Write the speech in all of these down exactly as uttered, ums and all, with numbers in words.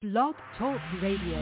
Blog Talk Radio.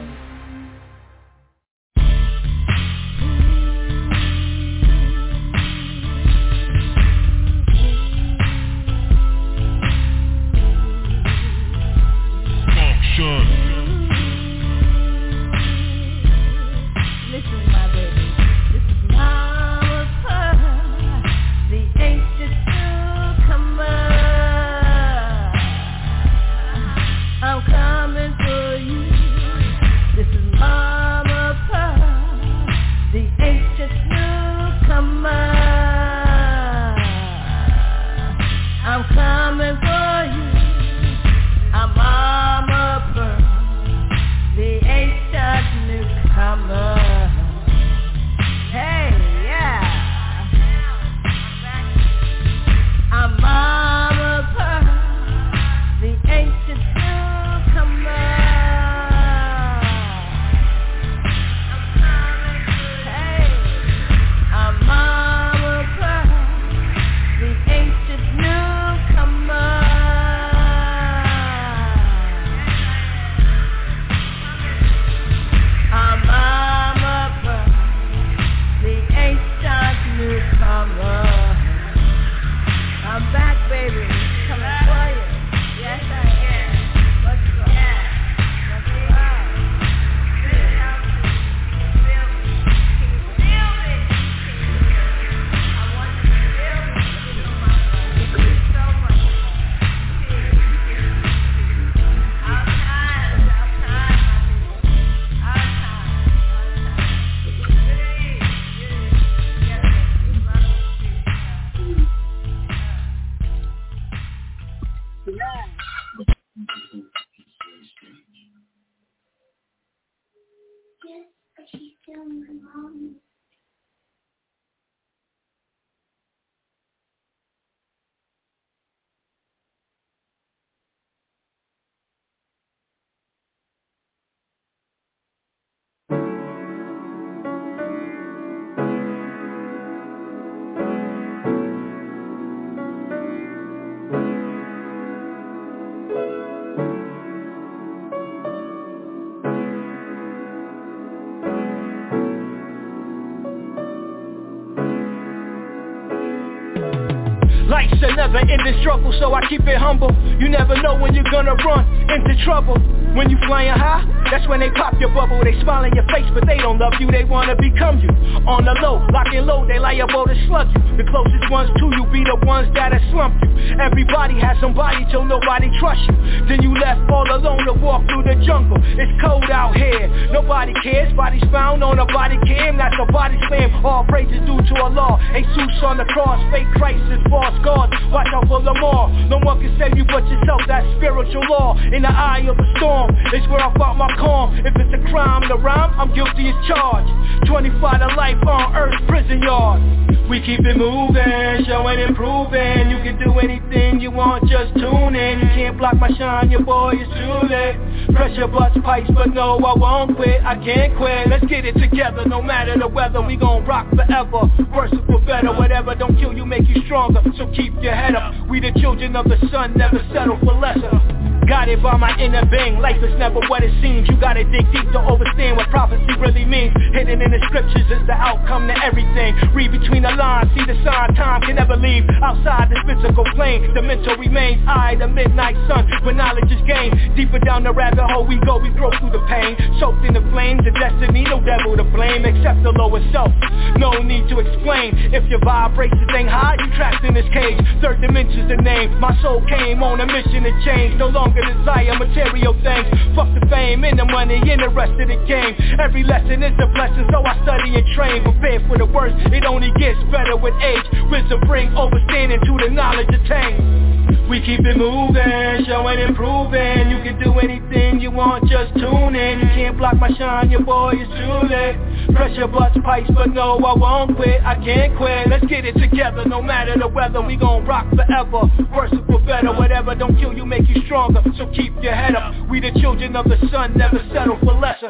Life's a never-ending struggle, so I keep it humble. You never know when you're gonna run into trouble. When you flying high, that's when they pop your bubble. They smile in your face, but they don't love you, they wanna become you. On the low, lock and load, they liable to slug you. The closest ones to you be the ones that'll slump you. Everybody has somebody till nobody trusts you. Then you left all alone to walk through the jungle. It's cold out here, nobody cares. Bodies found on a body cam, that's a body slam. All praises due to Allah. Jesus on the cross, fake Christ is false God. Watch out for them all. No one can save you but yourself, that's spiritual law. In the eye of a storm, it's where I fought my calm. If it's a crime to rhyme, I'm guilty as charged. twenty-five to life on Earth's prison yard. We keep it moving, showing improving. You can do anything you want, just tune in. You can't block my shine, your boy is too late. Pressure bust pipes, but no, I won't quit, I can't quit. Let's get it together, no matter the weather. We gon' rock forever, worse for better. Whatever don't kill you, make you stronger. So keep your head up, we the children of the sun, never settle for lesser. Guided by my inner being, life is never what it seems. You gotta dig deep to understand what prophecy really means. Hidden in the scriptures is the outcome to everything. Read between the lines, see the sign, time can never leave. Outside this physical plane, the mental remains. I, the midnight sun, when knowledge is gained. Deeper down the rabbit hole we go, we grow through the pain. Soaked in the flames, the destiny, no devil to blame. Except the lower self, no need to explain. If your vibrations ain't high, you trapped in this cage. Third dimension's the name, my soul came on a mission to change. No longer desire material things. Fuck the fame and the money and the rest of the game. Every lesson is a blessing, so I study and train. Prepare for the worst, it only gets better with age. Wisdom bring overstanding to the knowledge attained. We keep it moving, showing improving. You can do anything you want, just tune in. You can't block my shine, your boy is too late. Pressure bust pipes, but no, I won't quit, I can't quit. Let's get it together, no matter the weather. We gon' rock forever, worse for better. Whatever don't kill you, make you stronger. So keep your head up, we the children of the sun, never settle for lesser.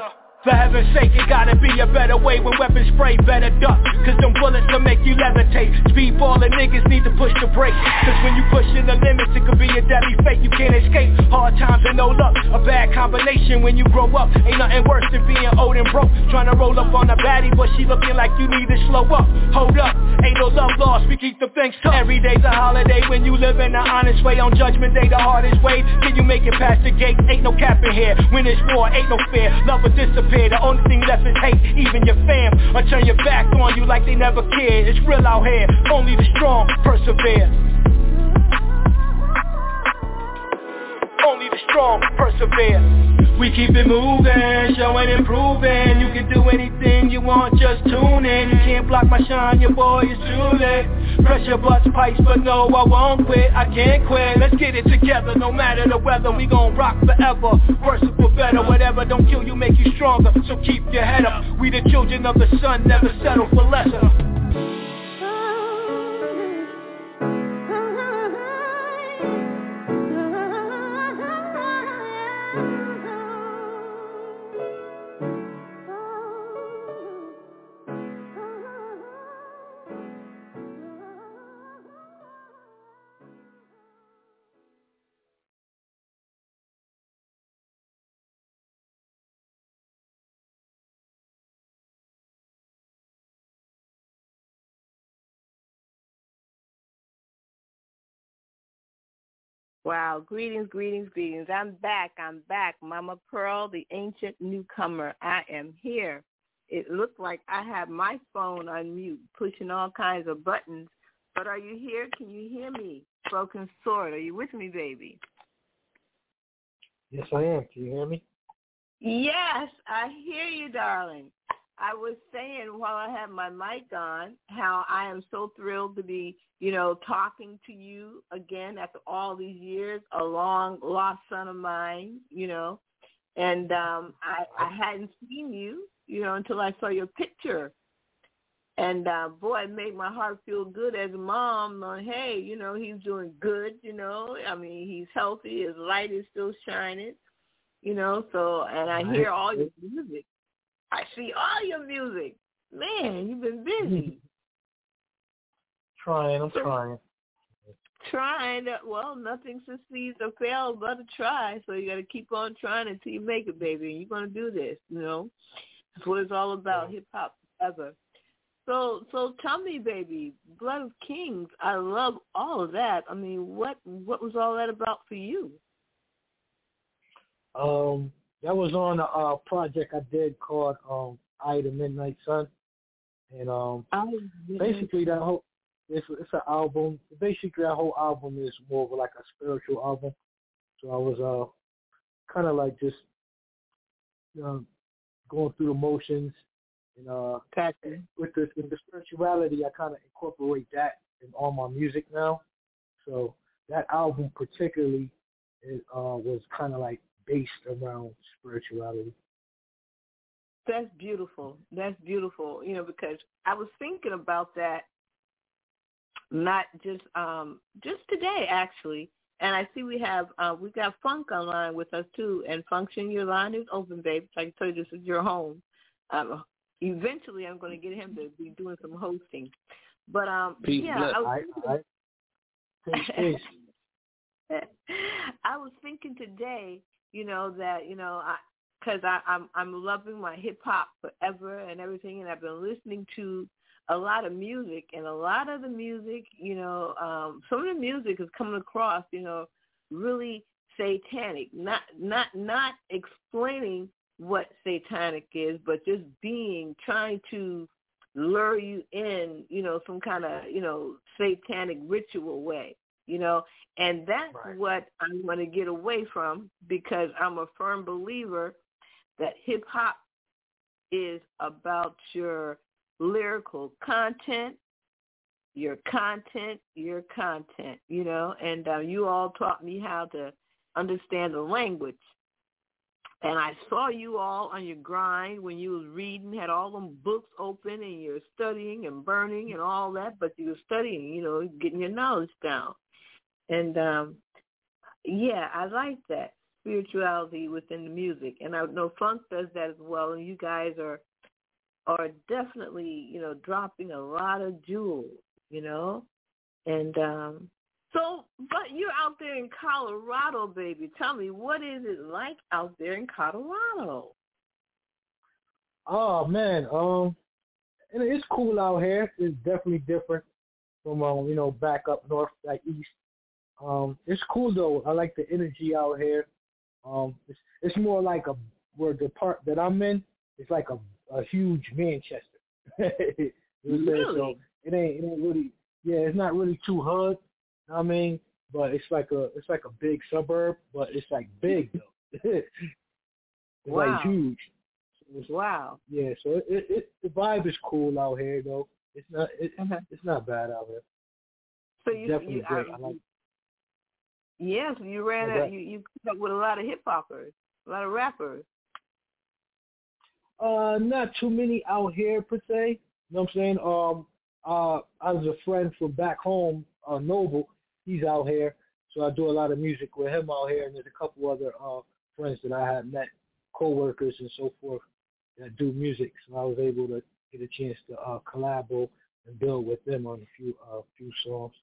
For heaven's sake, it gotta be a better way. When weapons spray, better duck, cause them bullets will make you levitate. Speedballing niggas need to push the brakes, cause when you pushing the limits, it could be a deadly fate. You can't escape hard times and no luck. A bad combination when you grow up. Ain't nothing worse than being old and broke. Trying to roll up on a baddie, but she looking like you need to slow up. Hold up, ain't no love lost, we keep the things tough. Every day's a holiday when you live in the honest way. On judgment day, the hardest way. Can you make it past the gate? Ain't no cap in here. When it's war, ain't no fear. Love will disappear. The only thing left is hate, even your fam or turn your back on you like they never cared. It's real out here, only the strong persevere. Only the strong persevere. We keep it moving, showing improving. You can do anything you want, just tune in. You can't block my shine, your boy is too late. Pressure bust pipes, but no, I won't quit, I can't quit. Let's get it together, no matter the weather. We gon' rock forever, worse for better. Whatever don't kill you, make you stronger. So keep your head up. We the children of the sun, never settle for lesser. Wow, greetings, greetings, greetings. I'm back, I'm back. Mama Pearl, the ancient newcomer. I am here. It looked like I have my phone on mute, pushing all kinds of buttons. But are you here? Can you hear me? Broken Sword, are you with me, baby? Yes, I am. Can you hear me? Yes, I hear you, darling. I was saying while I had my mic on how I am so thrilled to be, you know, talking to you again after all these years, a long lost son of mine, you know, and um, I, I hadn't seen you, you know, until I saw your picture. And, uh, boy, it made my heart feel good as a mom. Knowing, hey, you know, he's doing good, you know. I mean, he's healthy. His light is still shining, you know. So, and I hear all your music. I see all your music. Man, you've been busy. Trying, I'm trying. Trying. To, well, nothing succeeds or fails but a try. So you got to keep on trying until you make it, baby. And you're going to do this, you know. That's what it's all about, yeah. Hip-hop forever. So, so tell me, baby, Blood of Kings, I love all of that. I mean, what what was all that about for you? Um, that was on a uh, project I did called um, Eye of the Midnight Sun. And um, basically that whole, it's, it's an album. Basically that whole album is more of like a spiritual album. So I was uh, kind of like just you know, going through the motions. And uh, with the with the spirituality, I kind of incorporate that in all my music now. So that album particularly it, uh, was kind of like based around spirituality. That's beautiful. That's beautiful. You know, because I was thinking about that, not just um, just today actually. And I see we have uh, we got Funk online with us too. And Function, your line is open, babe. Like I told you, this is your home. Um, Eventually, I'm going to get him to be doing some hosting. But, um, Peace, yeah, I was, I, I, I was thinking today, you know, that, you know, because I, I, I'm, I'm loving my hip-hop forever and everything, and I've been listening to a lot of music, and a lot of the music, you know, um, some of the music is coming across, you know, really satanic, not, not, not explaining what satanic is, but just being, trying to lure you in, you know, some kind of, you know, satanic ritual way, you know, and that's right. What I'm going to get away from, because I'm a firm believer that hip-hop is about your lyrical content, your content, your content, you know, and uh, you all taught me how to understand the language. And I saw you all on your grind when you was reading, had all them books open, and you're studying and burning and all that, but you were studying, you know, getting your knowledge down. And, um, yeah, I like that. spirituality within the music. And I know funk does that as well, and you guys are are definitely, you know, dropping a lot of jewels, you know. And um, so, but you're out there in Colorado, baby. Tell me, what is it like out there in Colorado? Oh, man, um, it's cool out here. It's definitely different from, um, you know, back up north, back east. Um, it's cool, though. I like the energy out here. Um, it's, it's more like a, where the part that I'm in, it's like a, a huge Manchester. you know really? So it ain't, it ain't really, yeah, it's not really too hood, you know what I mean? But it's like a, it's like a big suburb, but it's like big, though. it's wow. like huge. It's, wow. Yeah, so it, it, it the vibe is cool out here though. It's not it, uh-huh. it's not bad out here. So you definitely you, great. I, I like. Yes, you ran like out. You you put up with a lot of hip hoppers, a lot of rappers. Uh, not too many out here per se. You know what I'm saying? Um, uh, I was a friend from back home, uh, Noble. He's out here, so I do a lot of music with him out here, and there's a couple other uh friends that I had met, co-workers and so forth, that do music, so I was able to get a chance to uh, collabo and build with them on a few uh, few songs.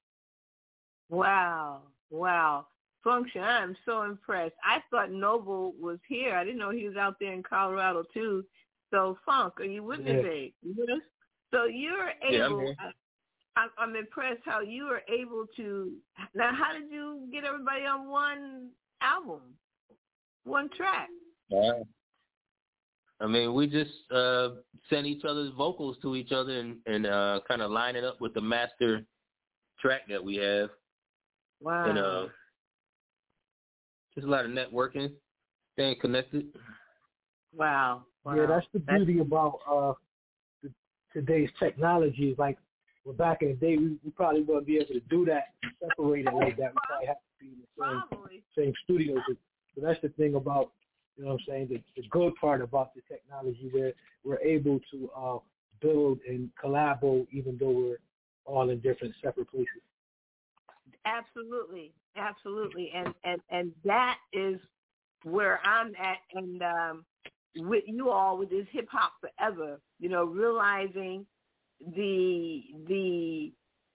Wow, wow. Function, I'm so impressed. I thought Noble was here. I didn't know he was out there in Colorado, too. So, Funk, are you with yeah. me, babe? You with us? So you're able, yeah, I, I'm impressed how you were able to, now how did you get everybody on one album, one track? Yeah. I mean, we just uh, send each other's vocals to each other and, and uh, kind of line it up with the master track that we have. Wow. And uh, just a lot of networking, staying connected. Wow. wow. Yeah, that's the beauty that's... about uh, the, today's technology. Like, well, back in the day, we, we probably wouldn't be able to do that, separate it like that. We probably have to be in the same, same studios. So that's the thing about, you know what I'm saying, the, the good part about the technology, where we're able to uh, build and collabo even though we're all in different separate places. Absolutely, absolutely. And, and, and that is where I'm at, and um, with you all, with this Hip Hop Forever, you know, realizing the, the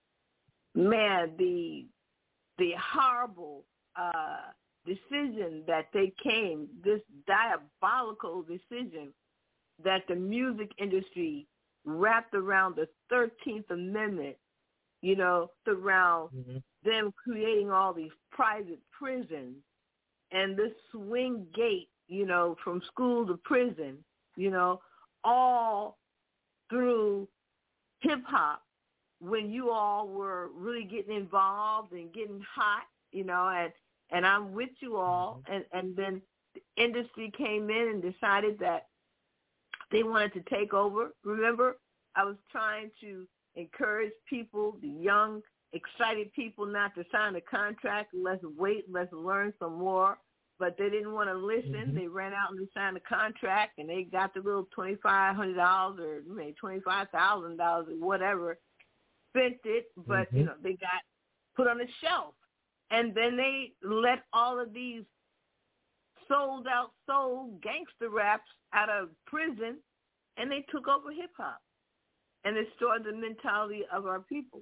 man, the, the horrible uh decision that they came, this diabolical decision that the music industry wrapped around the thirteenth Amendment, you know, around mm-hmm. them creating all these private prisons and this swing gate, you know, from school to prison, you know, all through hip-hop, when you all were really getting involved and getting hot, you know, and And I'm with you all, and, and then the industry came in and decided that they wanted to take over. Remember, I was trying to encourage people, the young, excited people, not to sign a contract. Let's wait, let's learn some more. But they didn't want to listen. Mm-hmm. They ran out and they signed a contract, and they got the little twenty-five hundred dollars or maybe twenty-five thousand dollars or whatever, spent it, but, mm-hmm. you know, they got put on the shelf. And then they let all of these sold-out soul gangster raps out of prison, and they took over hip-hop. And it destroyed the mentality of our people.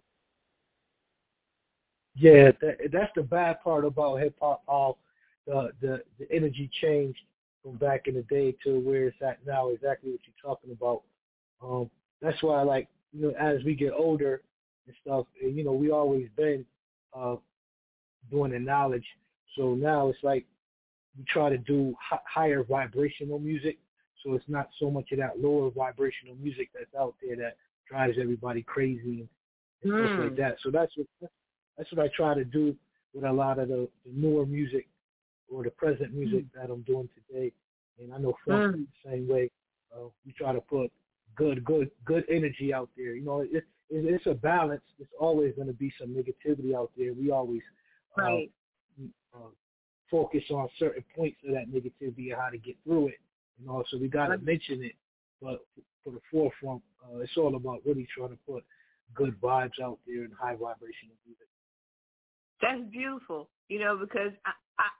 Yeah, that, that's the bad part about hip-hop. All the, the, the energy changed from back in the day to where it's at now, exactly what you're talking about. Um, that's why, like, you know, as we get older and stuff, and, you know, we always been uh, – doing the knowledge. So now it's like we try to do h- higher vibrational music. So it's not so much of that lower vibrational music that's out there that drives everybody crazy and, and mm. stuff like that. So that's what that's what I try to do with a lot of the, the newer music or the present music mm. that I'm doing today. And I know Funk mm. the same way. Uh, we try to put good, good, good energy out there. You know, it, it, it's a balance. There's always going to be some negativity out there. We always Right. Uh, uh, focus on certain points of that negativity and how to get through it. You know, so we got to mention it, but for the forefront, uh, it's all about really trying to put good vibes out there and high vibrational music. That's beautiful, you know, because I, I,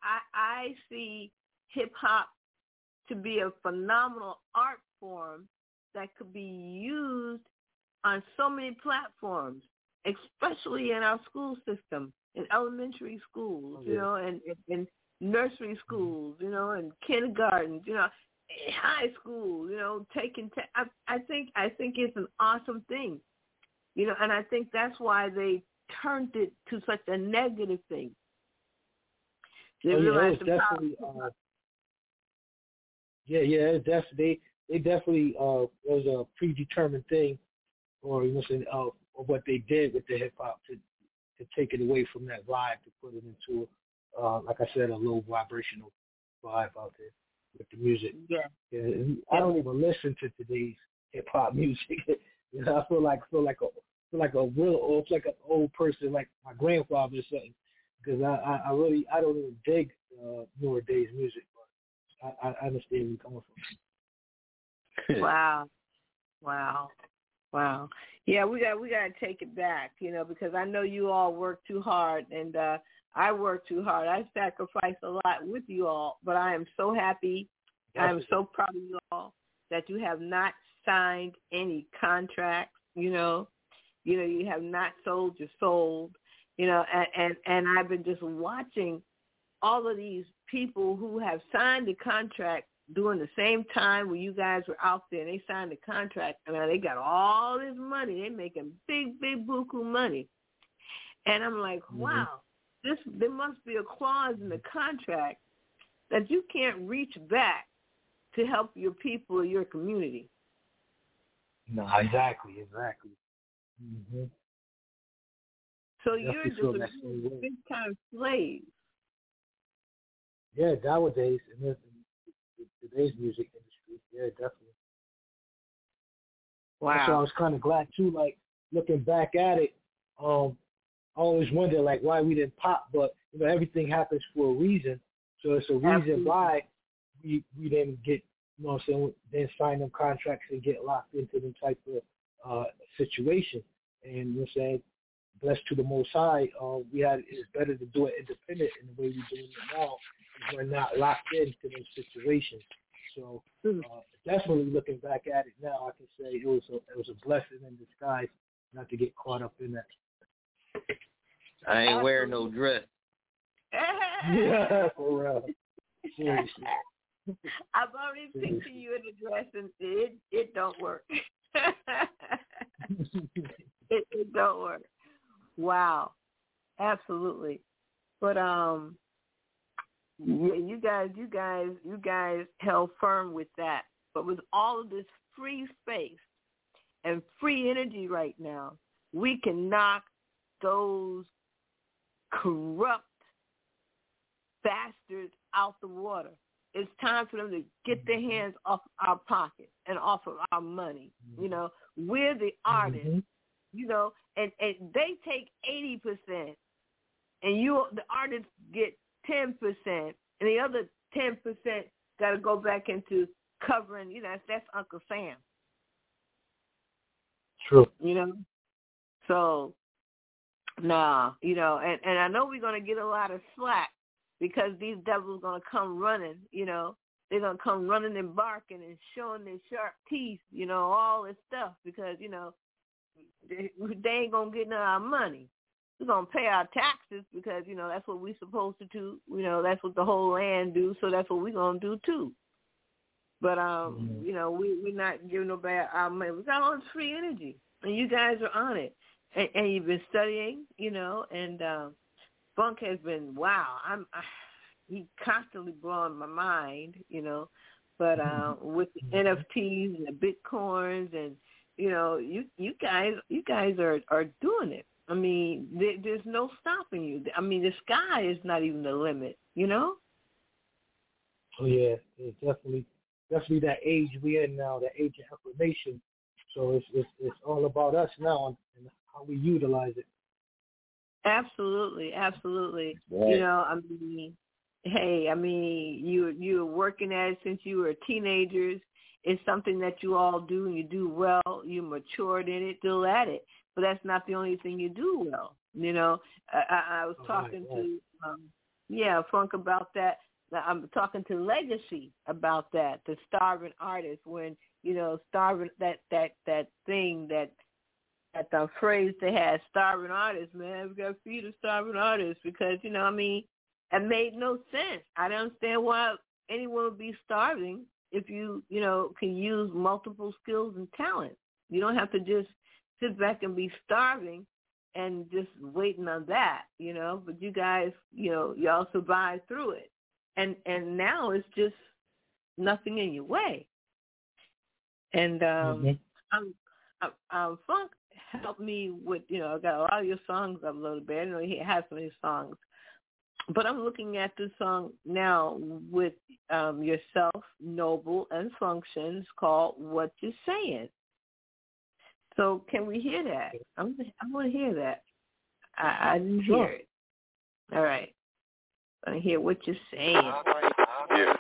I see hip hop to be a phenomenal art form that could be used on so many platforms, especially in our school system, in elementary schools, oh, yeah. you know, and in nursery schools, you know, and kindergartens, you know, high school, you know, taking. Te- I, I think I think it's an awesome thing, you know, and I think that's why they turned it to such a negative thing. They oh, yeah, realized it's definitely. Uh, yeah, yeah, it's definitely. They definitely uh, was a predetermined thing, or you know, saying, uh, of what they did with the hip hop to to take it away from that vibe to put it into, uh, like I said, a low vibrational vibe out there with the music. Yeah. yeah I don't even listen to today's hip hop music. you know, I feel like feel like a feel like a real old, like an old person, like my grandfather or something. Because I, I, I really I don't even dig uh, newer days music, but I, I understand where you're coming from. Wow, wow, wow. Yeah, we got we got to take it back, you know, because I know you all work too hard, and uh, I work too hard. I sacrifice a lot with you all, but I am so happy. I am so proud of you all that you have not signed any contracts. You know, you know, you have not sold your soul. You know, and, and and I've been just watching all of these people who have signed the contract during the same time when you guys were out there, and they signed the contract, and now they got all this money. They're making big, big buku money. And I'm like, wow, mm-hmm. this there must be a clause in the contract that you can't reach back to help your people or your community. No, exactly, exactly. Mm-hmm. So you're just a big time slave. Yeah, nowadays in, this, in today's music industry, yeah, definitely. Wow. So I was kind of glad too, like looking back at it. Um, I always wonder like why we didn't pop, but you know everything happens for a reason. So it's a reason Absolutely. why we we didn't get, you know what I'm saying, then sign them contracts and get locked into them type of uh, situation. And you know what I'm saying, blessed to the Most High, uh, we had it's better to do it independent in the way we're doing it now. We're not locked into those situations. So uh, definitely looking back at it now, I can say it was a it was a blessing in disguise not to get caught up in that. I ain't wearing no dress. Yeah, for real. Seriously. I've already Seriously. pictured you in a dress, and it it don't work. it, it don't work. Wow, absolutely. But um, yeah, you guys, you guys, you guys held firm with that. But with all of this free space and free energy right now, we can knock those corrupt bastards out the water. It's time for them to get their hands off our pockets and off of our money. You know, we're the artists. Mm-hmm. You know, and, and they take eighty percent, and you, the artists, get ten percent, and the other ten percent got to go back into covering, you know, that's, that's Uncle Sam. True. You know? So, nah, you know, and, and I know we're going to get a lot of slack because these devils going to come running, you know. They're going to come running and barking and showing their sharp teeth, you know, all this stuff because, you know, They, they ain't going to get none of our money. We're going to pay our taxes because, you know, that's what we're supposed to do. You know, that's what the whole land do, so that's what we're going to do, too. But, um, mm-hmm. you know, we, we're not giving no bad our money. We got all this free energy, and you guys are on it. And, and you've been studying, you know, and um, Funk has been, wow, I'm, I, he constantly blowing my mind, you know, but uh, with the N F Ts and the Bitcoins and, you know, you you guys you guys are, are doing it. I mean, there, there's no stopping you. I mean, the sky is not even the limit, you know? Oh, yeah. It's definitely, definitely that age we're in now, that age of information. So it's, it's, it's all about us now and, and how we utilize it. Absolutely, absolutely. Right. You know, I mean, hey, I mean, you, you were working at it since you were teenagers. It's something that you all do, and you do well. You matured in it, still at it. But that's not the only thing you do well. You know, I, I was talking right, right. to, um, yeah, Funk about that I'm talking to Legacy about that, the starving artist. When you know, starving that that that thing that that the phrase they had, starving artists. Man, we got to feed a starving artist because you know, I mean, it made no sense. I don't understand why anyone would be starving if you you know can use multiple skills and talent. You don't have to just sit back and be starving and just waiting on that, you know. But you guys, you know, y'all survive through it, and and now it's just nothing in your way. And um, mm-hmm. I'm, I'm, I'm Funk helped me with, you know, I got a lot of your songs uploaded, but I know he has so many songs. But I'm looking at this song now with um, yourself, Noble, and Functions called "What You're Saying." So can we hear that? I'm, I want to hear that. I, I didn't sure. hear it. All right. I want to hear what you're saying. Yeah.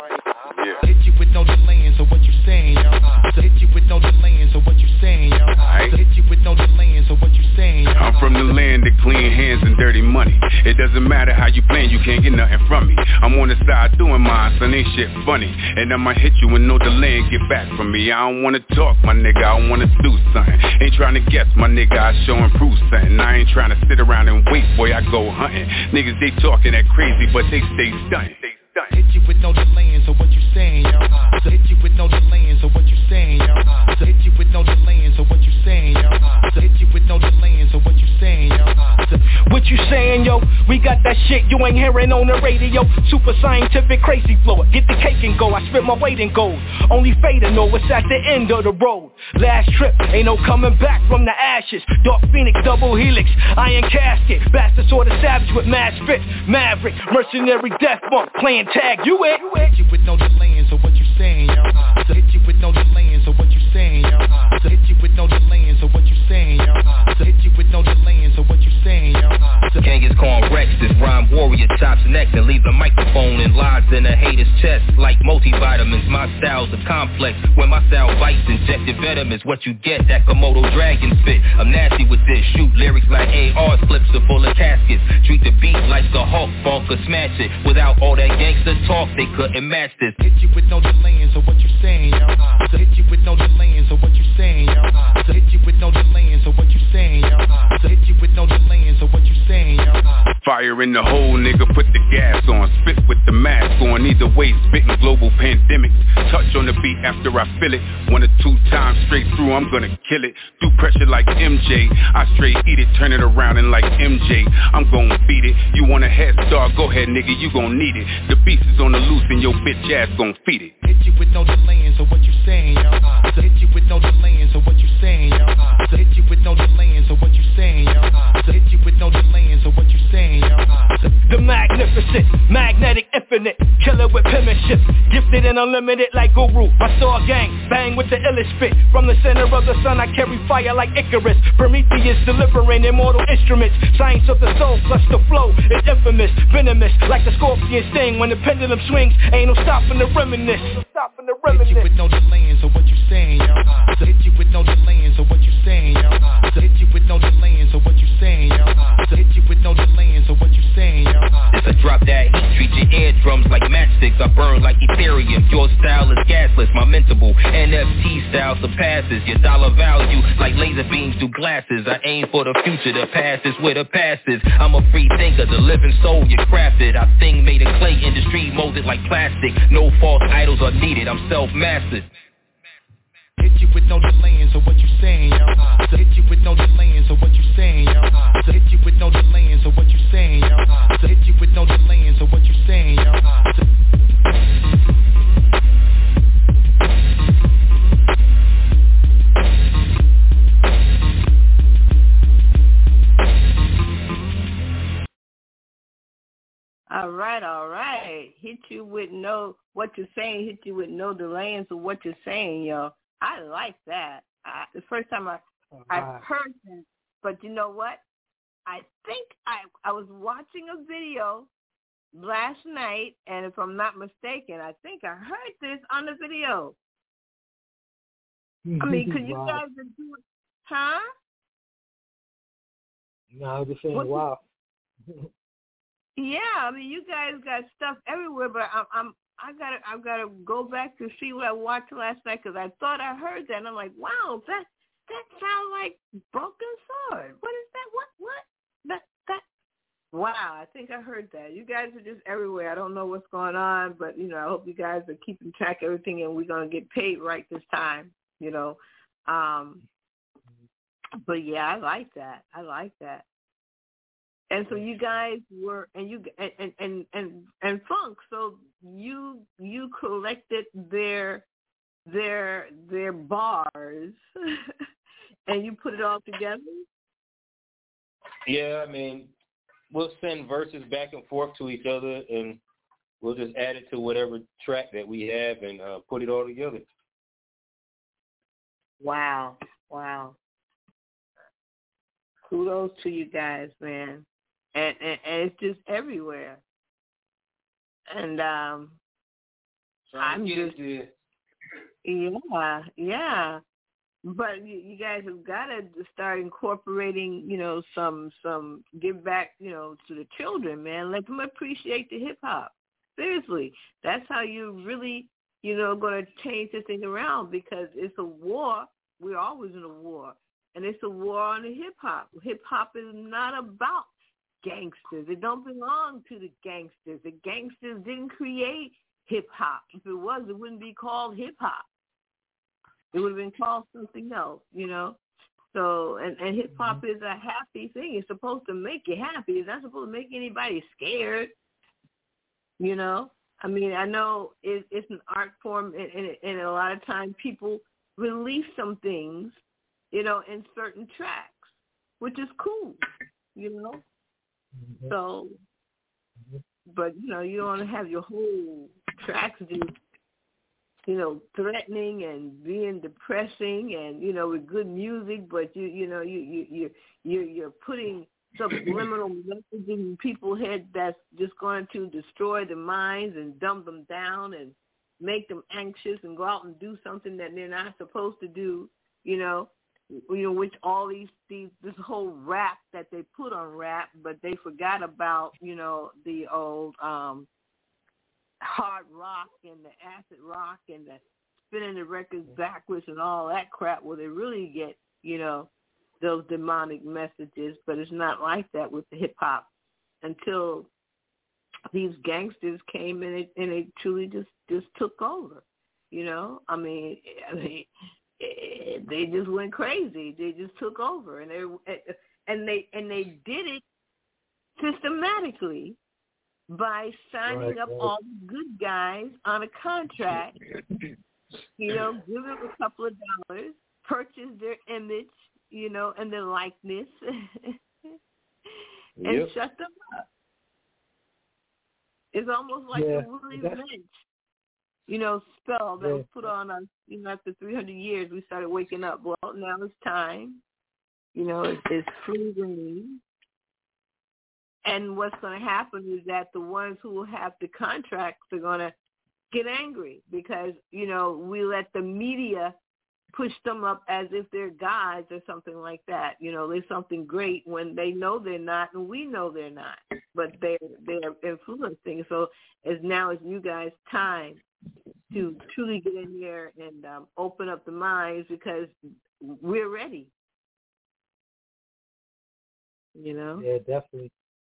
Yeah. Hit you with no delaying, so what you saying, yo? So hit you with no delaying, so what you saying, yo? Right. So hit you with no delaying, so what you saying, yo? I'm from the land of clean hands and dirty money. It doesn't matter how you playing, you can't get nothing from me. I'm on the side doing mine, son, ain't shit funny. And I'ma hit you with no delay and get back from me. I don't wanna talk, my nigga, I wanna do something. Ain't trying to guess, my nigga, I show and prove something. I ain't trying to sit around and wait, boy, I go hunting. Niggas, they talking that crazy, but they stay stunting. Hit you with no delaying, so what you saying, yo? So hit you with no delaying, so what you saying, yo? So hit you with no delaying, so what you saying, yo? So hit you with no delaying, so what you saying, yo? So what you saying, yo? We got that shit you ain't hearing on the radio. Super scientific, crazy flow. Get the cake and go. I spit my weight in gold. Only fate to know it's at the end of the road. Last trip, ain't no coming back from the ashes. Dark Phoenix, double helix, iron casket. Bastard sort of savage with mad spit. Maverick, mercenary death monk, playing tag. You it? You it? Hit you with no delaying, so what you saying, yo? So hit you with no delaying, so what you saying, yo? So hit you with no delaying, so what you saying, yo? So hit you with no delaying, so what you saying, yo? So Genghis Khan Rex, this rhyme warrior chops next and leave the microphone and lies in a hater's chest like multivitamins. My style's a complex. When my style bites, injected venom is what you get. That Komodo dragon spit. I'm nasty with this. Shoot lyrics like A Rs, clips are full of caskets. Treat the beat like the Hulk, funk or smash it. Without all that gangster talk, they couldn't match this. Hit you with no delaying, so what you saying, yo? So hit you with no delaying, so what you saying, yo? So hit you with no delaying, so what you saying, yo? So hit you with no delaying, so what you saying, yo? Fire in the hole, nigga, put the gas on. Spit with the mask on. Either way, spitting global pandemics. Touch on the beat after I feel it. One or two times straight through, I'm gonna kill it. Do pressure like M J. I straight eat it, turn it around and like M J. I'm gon' beat it. You want a head start? Go ahead, nigga, you gon' need it. The beast is on the loose and your bitch ass gon' feed it. Hit you with no delaying, so what you saying, yo? So hit you with no delaying, so what you saying, yo? So hit you with no delaying, so what you saying, yo? So hit you with no delaying, so what you saying, yo? So the magnificent, magnetic, infinite, killer with penmanship, gifted and unlimited like Guru. My Saw gang, bang with the illest spit. From the center of the sun, I carry fire like Icarus. Prometheus delivering immortal instruments. Science of the soul plus the flow is infamous, venomous like the scorpion sting. When the pendulum swings, ain't no stopping the reminisce. No stopping the reminisce. Hit you with no delaying, so what you saying, yo? So hit you with no delaying, so what you saying, yo? So hit you with no delaying, so what you saying, yo? So hit you with no delaying, so what you saying, yo? It's a drop that heat, treat your eardrums like matchsticks. I burn like Ethereum. Your style is gasless, my mentable N F T style surpasses your dollar value like laser beams through glasses. I aim for the future, the past is where the past is. I'm a free thinker, the living soul you crafted. I think made in clay industry, molded like plastic. No false idols are needed, I'm self-mastered. Hit you with no delaying, so what you saying, yo? So hit you with no delaying, so what you saying, yo? So hit you with no delaying, so what you saying, yo? So hit you with no delaying, so what you saying, yo? So All right, all right. Hit you with no, what you're saying, hit you with no delaying to what you're saying, yo. I like that. I, the first time I, I heard that, but you know what? I think I I was watching a video last night, and if I'm not mistaken, I think I heard this on the video. I mean, because you wow. guys are doing, huh? No, I was just saying, what, wow. Yeah, I mean, you guys got stuff everywhere, but I'm, I'm I gotta, I gotta go back to see what I watched last night because I thought I heard that, and I'm like, wow, that that sounds like Broken Sword. What is that? What, what? That, that. Wow, I think I heard that. You guys are just everywhere. I don't know what's going on, but you know, I hope you guys are keeping track of everything, and we're gonna get paid right this time. You know, um, but yeah, I like that. I like that. And so you guys were, and you and and and and Funk. So you you collected their their their bars, and you put it all together. Yeah, I mean, we'll send verses back and forth to each other, and we'll just add it to whatever track that we have, and uh, put it all together. Wow! Wow! Kudos to you guys, man. And, and, and it's just everywhere. And um, I'm just, yeah, yeah. But you, you guys have got to start incorporating, you know, some, some give back, you know, to the children, man. Let them appreciate the hip hop. Seriously, that's how you really, you know, going to change this thing around because it's a war. We're always in a war, and it's a war on the hip hop. Hip hop is not about gangsters. It don't belong to the gangsters. The gangsters didn't create hip-hop. If it was, it wouldn't be called hip-hop. It would have been called something else, you know. So, and, and hip-hop is a happy thing. It's supposed to make you happy. It's not supposed to make anybody scared, you know. I mean, I know it, it's an art form, and, and, and a lot of times people release some things, you know, in certain tracks, which is cool, you know. So, but, you know, you don't want to have your whole tracks do, you know, threatening and being depressing and, you know, with good music, but, you you know, you, you, you, you're, you're putting subliminal messages in people's head that's just going to destroy their minds and dumb them down and make them anxious and go out and do something that they're not supposed to do, you know. You know, which all these, these, this whole rap that they put on rap, but they forgot about, you know, the old um, hard rock and the acid rock and the spinning the records backwards and all that crap where they really get, you know, those demonic messages. But it's not like that with the hip hop until these gangsters came and it, and it truly just, just took over, you know. I mean, I mean, they just went crazy. They just took over, and they and they and they did it systematically by signing right, up right. all the good guys on a contract. You know, give them a couple of dollars, purchase their image, you know, and their likeness, and yep. shut them up. It's almost like yeah, a Willie Lynch. You know, spell that yeah. was put on us, you know, after three hundred years, we started waking up. Well, now it's time. You know, it's, it's free reign. And what's going to happen is that the ones who will have the contracts are going to get angry because, you know, we let the media push them up as if they're gods or something like that. You know, they're something great when they know they're not and we know they're not. But they're, they're influencing. So as now it's you guys' time to truly get in there and um, open up the minds because we're ready. You know? Yeah, definitely.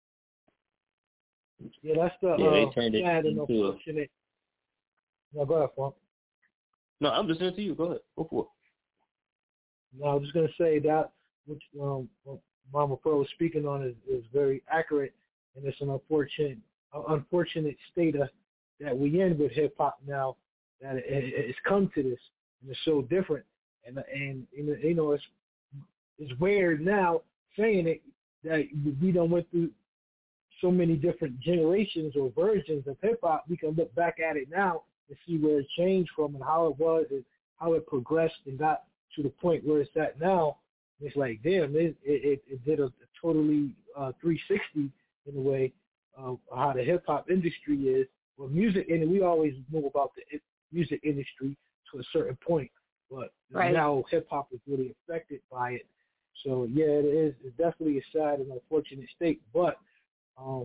Yeah, that's the yeah, uh, they turned it sad and into unfortunate. No, go ahead, Funk. No, I'm listening to you. Go ahead. Go for it. No, I was just going to say that what um, Mama Pearl was speaking on is, is very accurate, and it's an unfortunate, uh, unfortunate state of, that we in with hip hop now. That it, it, it's come to this, and it's so different, and and you know it's it's weird now saying it that we done went through so many different generations or versions of hip hop. We can look back at it now and see where it changed from and how it was and how it progressed and got to the point where it's at now. It's like, damn, it it, it did a, a totally uh, three sixty in a way of how the hip hop industry is. Well, music, and we always know about the music industry to a certain point, but right. now hip hop is really affected by it. So yeah, it is. It's definitely a sad and unfortunate state, but um,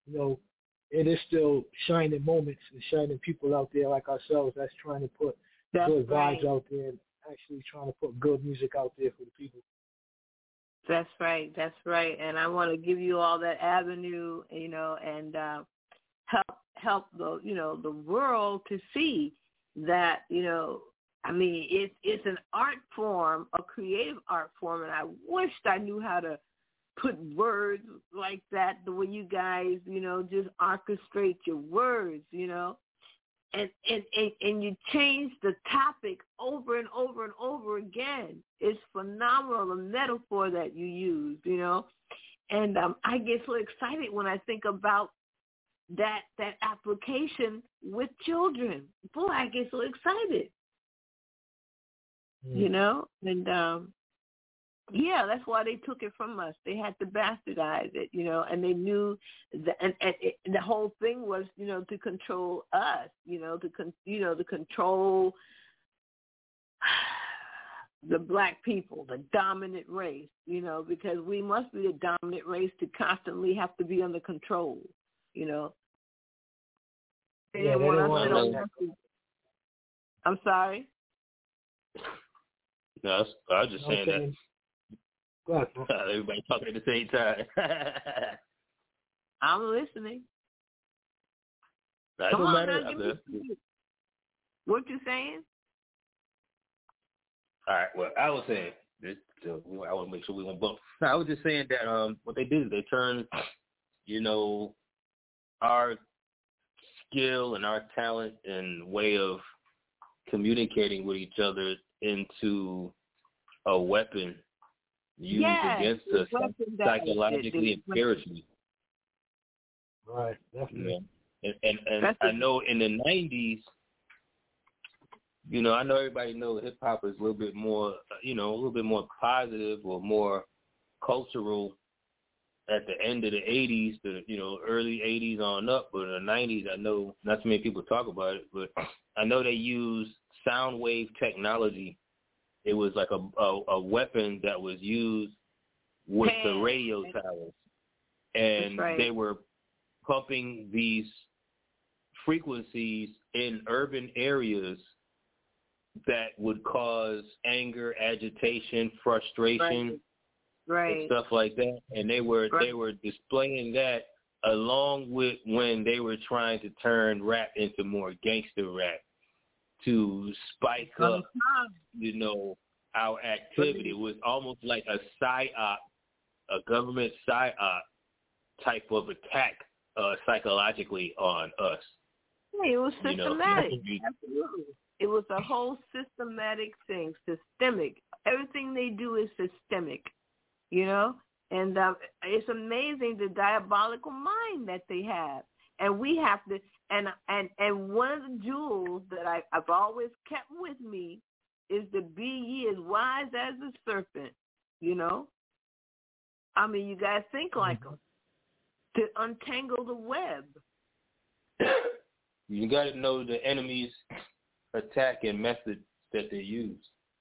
you know, it is still shining moments and shining people out there like ourselves that's trying to put that's good right. vibes out there and actually trying to put good music out there for the people. That's right. That's right. And I want to give you all that avenue, you know, and uh, help help the you know the world to see that, you know, I mean, it's it's an art form, a creative art form, and I wished I knew how to put words like that the way you guys, you know, just orchestrate your words, you know, and and, and, and you change the topic over and over and over again. It's phenomenal, the metaphor that you use, you know, and um, I get so excited when I think about that that application with children. Boy, I get so excited, mm. you know, and um, yeah, that's why they took it from us. They had to bastardize it, you know, and they knew that, and, and it, the whole thing was, you know, to control us, you know, to con, you know, to control the black people, the dominant race, you know, because we must be the dominant race to constantly have to be under control, you know. They yeah, didn't they want didn't us want to know. I'm sorry. No, I was, I was just no, saying that. Go ahead. Everybody talking at the same time. I'm listening. That Come don't on matter. now, give me what you saying? All right. Well, I was saying this. So I want to make sure we won't bump. I was just saying that um, what they did is they turned, you know, our skill and our talent and way of communicating with each other into a weapon used yeah, against us psychologically and spiritually. Right, definitely. Yeah. And and, and I know in the nineties, you know, I know everybody knows hip hop is a little bit more, you know, a little bit more positive or more cultural at the end of the eighties, the you know early eighties on up. But in the nineties, I know not too many people talk about it, but I know they use sound wave technology. It was like a a, a weapon that was used with hey. the radio towers, and right. they were pumping these frequencies in urban areas that would cause anger, agitation, frustration, right. Right. and stuff like that. And they were right. they were displaying that along with when they were trying to turn rap into more gangster rap to spike up, you know, our activity. It was almost like a psyop, a government psyop type of attack uh, psychologically on us. Hey, it was systematic. You know? Absolutely. It was a whole systematic thing, systemic. Everything they do is systemic, you know? And uh, it's amazing the diabolical mind that they have. And we have to, and and, and one of the jewels that I, I've always kept with me is to be ye as wise as the serpent, you know? I mean, you guys think like them, to untangle the web. You got to know the enemy's attack and method that they use.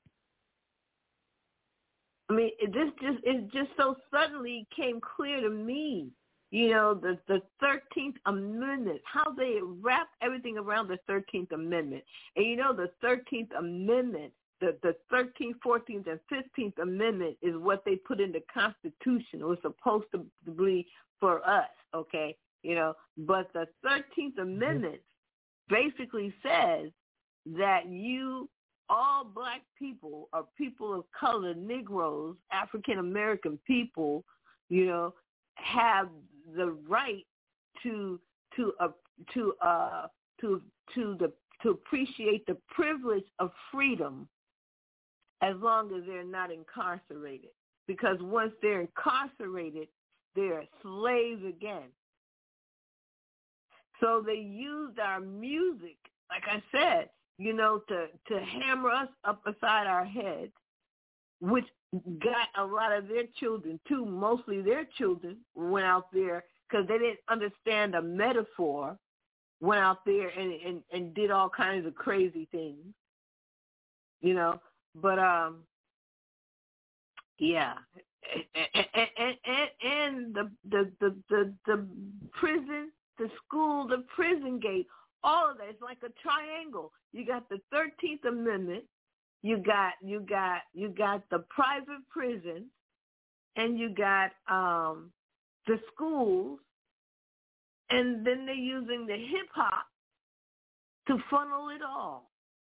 I mean, it just just it just so suddenly came clear to me, you know, the the thirteenth Amendment, how they wrap everything around the thirteenth Amendment. And you know, the thirteenth Amendment, the, the thirteenth, fourteenth, and fifteenth Amendment is what they put in the Constitution. It was supposed to be for us, okay? You know, but the thirteenth Amendment basically says that you, all black people or people of color, Negroes, African American people, you know, have the right to to uh, to uh to to the to appreciate the privilege of freedom as long as they're not incarcerated. Because once they're incarcerated, they're slaves again. So they used our music, like I said, you know, to, to hammer us up beside our heads, which got a lot of their children, too, mostly their children, went out there because they didn't understand the metaphor, went out there and, and, and did all kinds of crazy things, you know. But um, Yeah. And, and, and, and the, the, the, the, the prison, the school, the prison gate, all of that. It's like a triangle. You got the thirteenth Amendment. You got you got you got the private prison, and you got um, the schools, and then they're using the hip hop to funnel it all.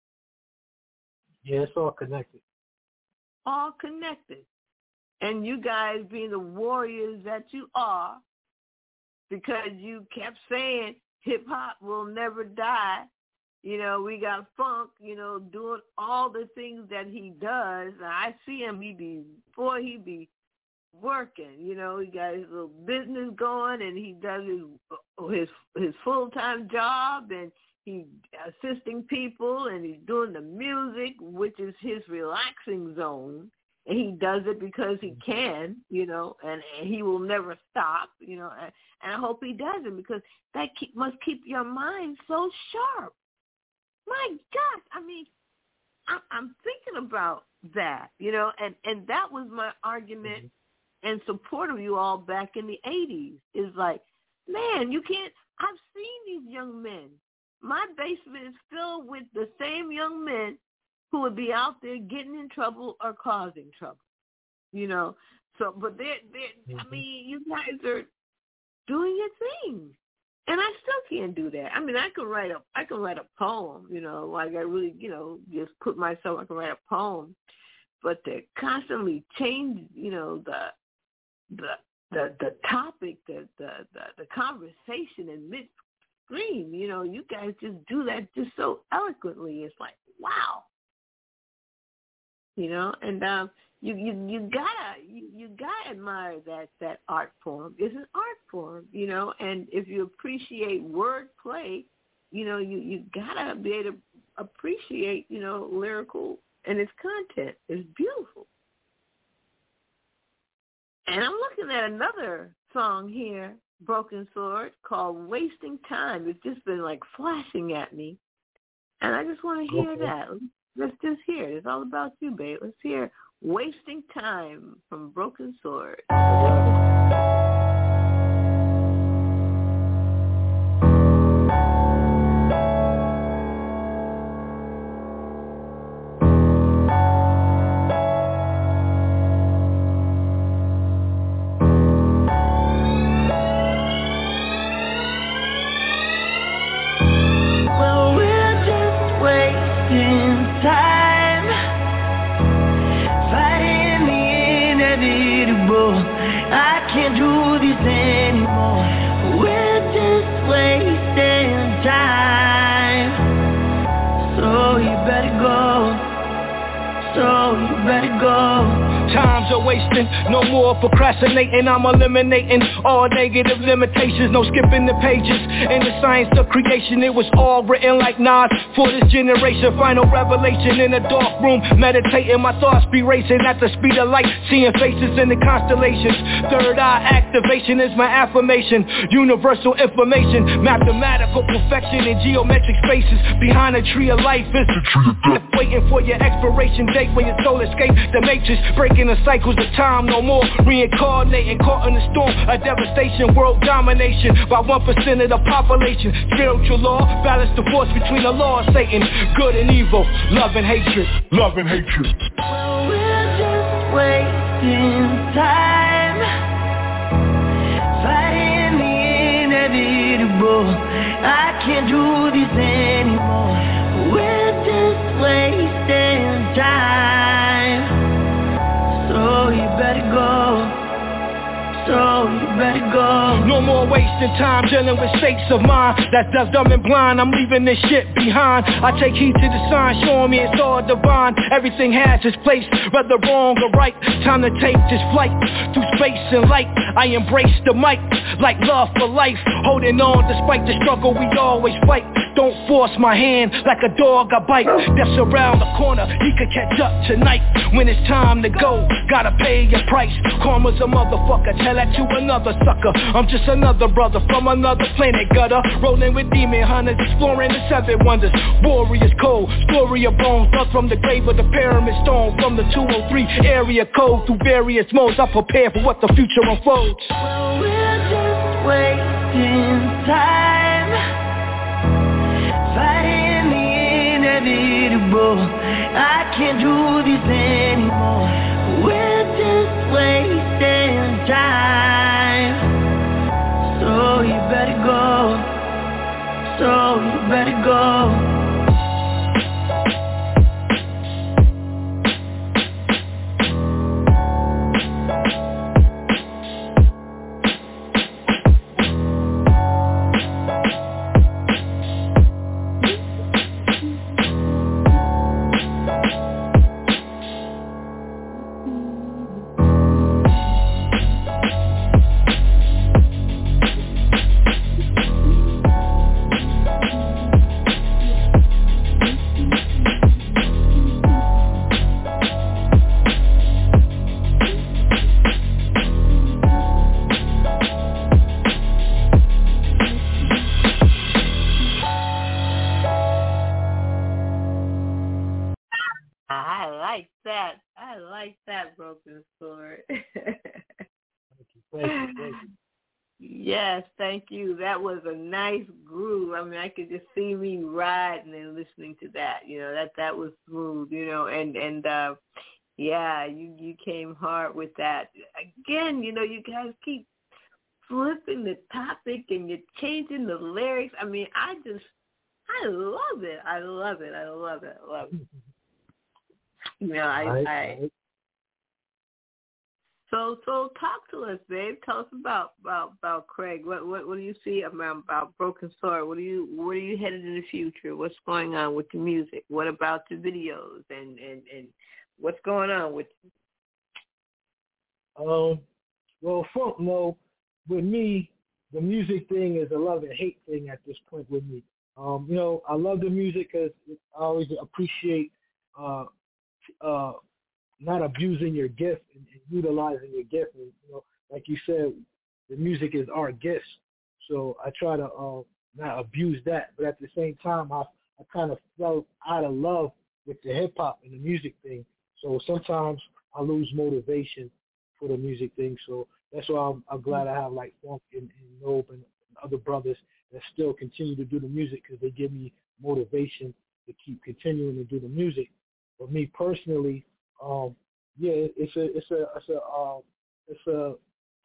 Yeah, it's all connected. All connected. And you guys being the warriors that you are, because you kept saying hip hop will never die. You know, we got Funk, you know, doing all the things that he does. I see him, he be, boy, he be working. You know, he got his little business going, and he does his his, his full-time job, and he's assisting people, and he's doing the music, which is his relaxing zone. And he does it because he can, you know, and, and he will never stop, you know. And, and I hope he does it, because that keep, must keep your mind so sharp. My God, I mean, I, I'm thinking about that, you know, and, and that was my argument and support of you all back in the eighties. Is like, man, you can't, I've seen these young men. My basement is filled with the same young men who would be out there getting in trouble or causing trouble, you know. So, but they're, they're mm-hmm. I mean, you guys are doing your thing. And I still can't do that. I mean, I can write a, I can write a poem, you know, like I really, you know, just put myself, I can write a poem, but they're constantly changing, you know, the, the, the, the topic, the, the, the, the conversation in midstream, you know, you guys just do that just so eloquently. It's like, wow, you know, and, um, You you you gotta you, you gotta admire that that art form. It's an art form, you know. And if you appreciate wordplay, you know, you, you gotta be able to appreciate, you know, lyrical and its content. It's beautiful. And I'm looking at another song here, Broken Sword, called "Wasting Time." It's just been like flashing at me, and I just want to hear okay. that. Let's just hear it. It's all about you, babe. Let's hear "Wasting Time" from Broken Sword. Well, we're just wasting time, fighting the inevitable. I can't do this anymore. We're just wasting time. So you better go. So you better go. Times are wasting, no more procrastinating. I'm eliminating all negative limitations, no skipping the pages. In the science of creation, it was all written like Nas for this generation. Final revelation in a dark room, meditating, my thoughts be racing at the speed of light, seeing faces in the constellations. Third eye activation is my affirmation. Universal information, mathematical perfection in geometric spaces. Behind a tree of life is the tree of death, waiting for your expiration date when your soul escapes the matrix, breaking the cycles of time. No more reincarnating, caught in the storm of devastation, world domination by one percent of the population. Spiritual law, balance the force between the law of Satan, good and evil, love and hatred, love and hatred. Well, we're just wasting time, fighting the inevitable. I can't do this anymore. We're just wasting time. So you better go. So you better go. No more wasting time dealing with states of mind that's deaf, dumb, and blind. I'm leaving this shit behind. I take heed to the signs showing me it's all divine. Everything has its place, whether wrong or right. Time to take this flight through space and light. I embrace the mic like love for life, holding on despite the struggle we always fight. Don't force my hand like a dog I bite. That's around the corner, he could catch up tonight. When it's time to go, gotta pay your price. Karma's a motherfucker, tell that to another sucker. I'm just another brother from another planet, gutter. Rolling with demon hunters, exploring the seven wonders. Warriors cold, story of bones, dug from the grave of the pyramid stone. From the two oh three area code, through various modes, I prepare for what the future unfolds. Well, we're just wasting time, fighting the inevitable. I can't do this anymore. We're just wasting time. So you better go. So you better go. Yes, thank you. That was a nice groove. I mean, I could just see me riding and listening to that. You know, that that was smooth. You know, and and uh, yeah, you you came hard with that. Again, you know, you guys keep flipping the topic and you're changing the lyrics. I mean, I just, I love it. I love it. I love it. I love it. You know, I. Right, I right. So, so talk to us, babe. Tell us about about, about Craig. What, what what do you see about, about Broken Sword? What do you where are you headed in the future? What's going on with the music? What about the videos and, and, and what's going on with? Um, well, Funk, no, with me, the music thing is a love and hate thing at this point with me. Um, you know, I love the music because I always appreciate uh, uh. not abusing your gift and, and utilizing your gift. And, you know, like you said, the music is our gifts. So I try to uh, not abuse that. But at the same time, I, I kind of fell out of love with the hip-hop and the music thing. So sometimes I lose motivation for the music thing. So that's why I'm, I'm glad I have, like, Funk and, and Nobe and other brothers that still continue to do the music because they give me motivation to keep continuing to do the music. But me personally, Um, yeah, it's a it's a it's a uh, it's a,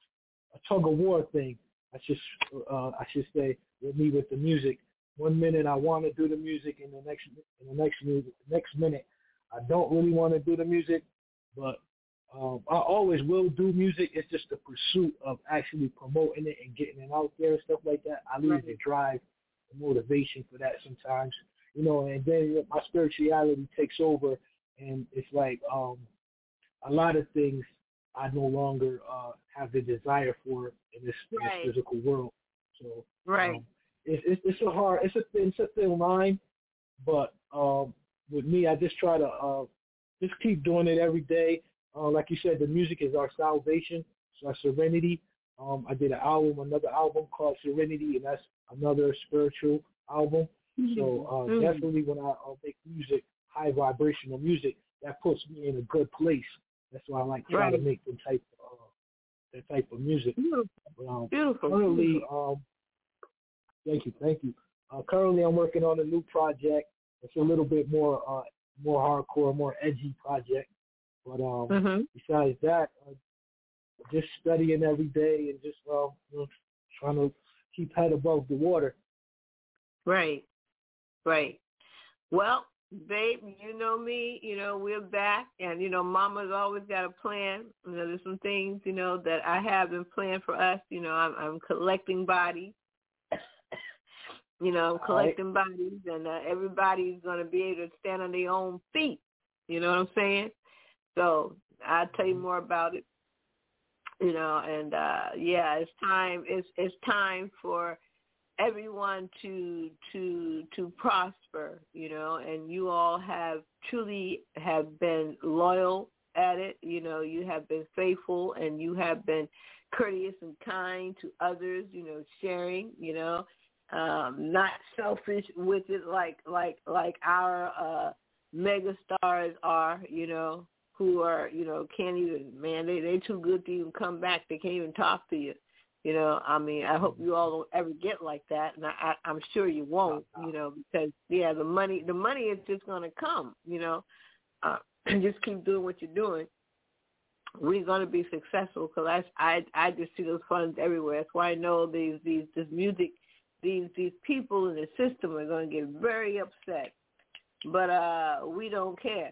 a tug of war thing. I just uh, I should say with me with the music. One minute I want to do the music, and the next in the next music, next minute I don't really want to do the music. But um, I always will do music. It's just the pursuit of actually promoting it and getting it out there and stuff like that. I lose the drive, the motivation for that sometimes, you know. And then my spirituality takes over. And it's like um, a lot of things I no longer uh, have the desire for in this, right. in this physical world. So right, um, it's, it's it's a hard, it's a thin, it's a thin line. But um, with me, I just try to uh, just keep doing it every day. Uh, like you said, the music is our salvation. It's our serenity. Um, I did an album, another album called Serenity, and that's another spiritual album. Mm-hmm. So uh, mm-hmm. definitely when I uh, make music, high vibrational music, that puts me in a good place. That's why I like trying right. to make the type of, uh, that type of music. Beautiful. Um, Beautiful. Currently, Beautiful. Um, thank you, thank you. Uh, currently, I'm working on a new project. It's a little bit more, uh, more hardcore, more edgy project. But um, mm-hmm. besides that, uh, just studying every day and just uh, you know, trying to keep head above the water. Right, right. Well, babe, you know me, you know, we're back, and, you know, Mama's always got a plan. You know, there's some things, you know, that I have in plan for us. You know, I'm, I'm collecting bodies. you know, I'm collecting right. bodies, and uh, everybody's going to be able to stand on their own feet. You know what I'm saying? So I'll tell you more about it. You know, and, uh, yeah, it's time, it's, it's time for everyone to to to prosper, you know, and you all have truly have been loyal at it. You know, you have been faithful and you have been courteous and kind to others, you know, sharing, you know, um, not selfish with it like like like our uh, mega stars are, you know, who are, you know, can't even, man, they they too good to even come back. They can't even talk to you. You know, I mean, I hope you all don't ever get like that, and I, I, I'm sure you won't, you know, because, yeah, the money the money is just going to come, you know. Uh, just keep doing what you're doing. We're going to be successful because I, I, I just see those funds everywhere. That's why I know these, these this music, these these people in the system are going to get very upset. But uh, we don't care.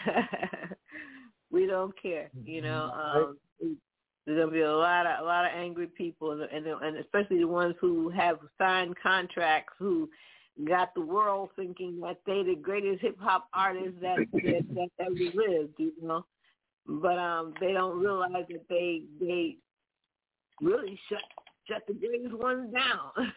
We don't care, you know. Um, There's gonna be a lot of a lot of angry people, and and, and especially the ones who have signed contracts, who got the world thinking that they the greatest hip hop artists that that, that ever lived, you know. But um, they don't realize that they they really shut shut the greatest ones down.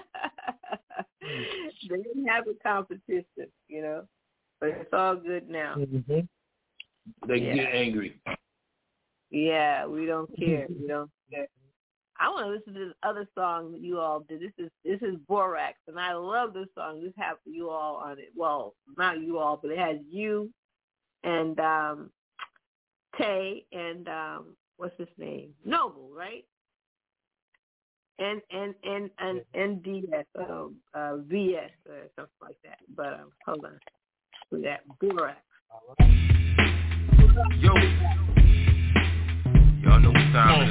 They didn't have a competition, you know. But it's all good now. Mm-hmm. They yeah. get angry. Yeah, we don't care. We don't care. I want to listen to this other song that you all did. This is this is Borax, and I love this song. This has you all on it. Well, not you all, but it has you and um, Tay and um, what's his name? Noble, right? And and and and and D S, um, uh, V S or something like that. But um, hold on, we got Borax. Yo. Y'all know what time it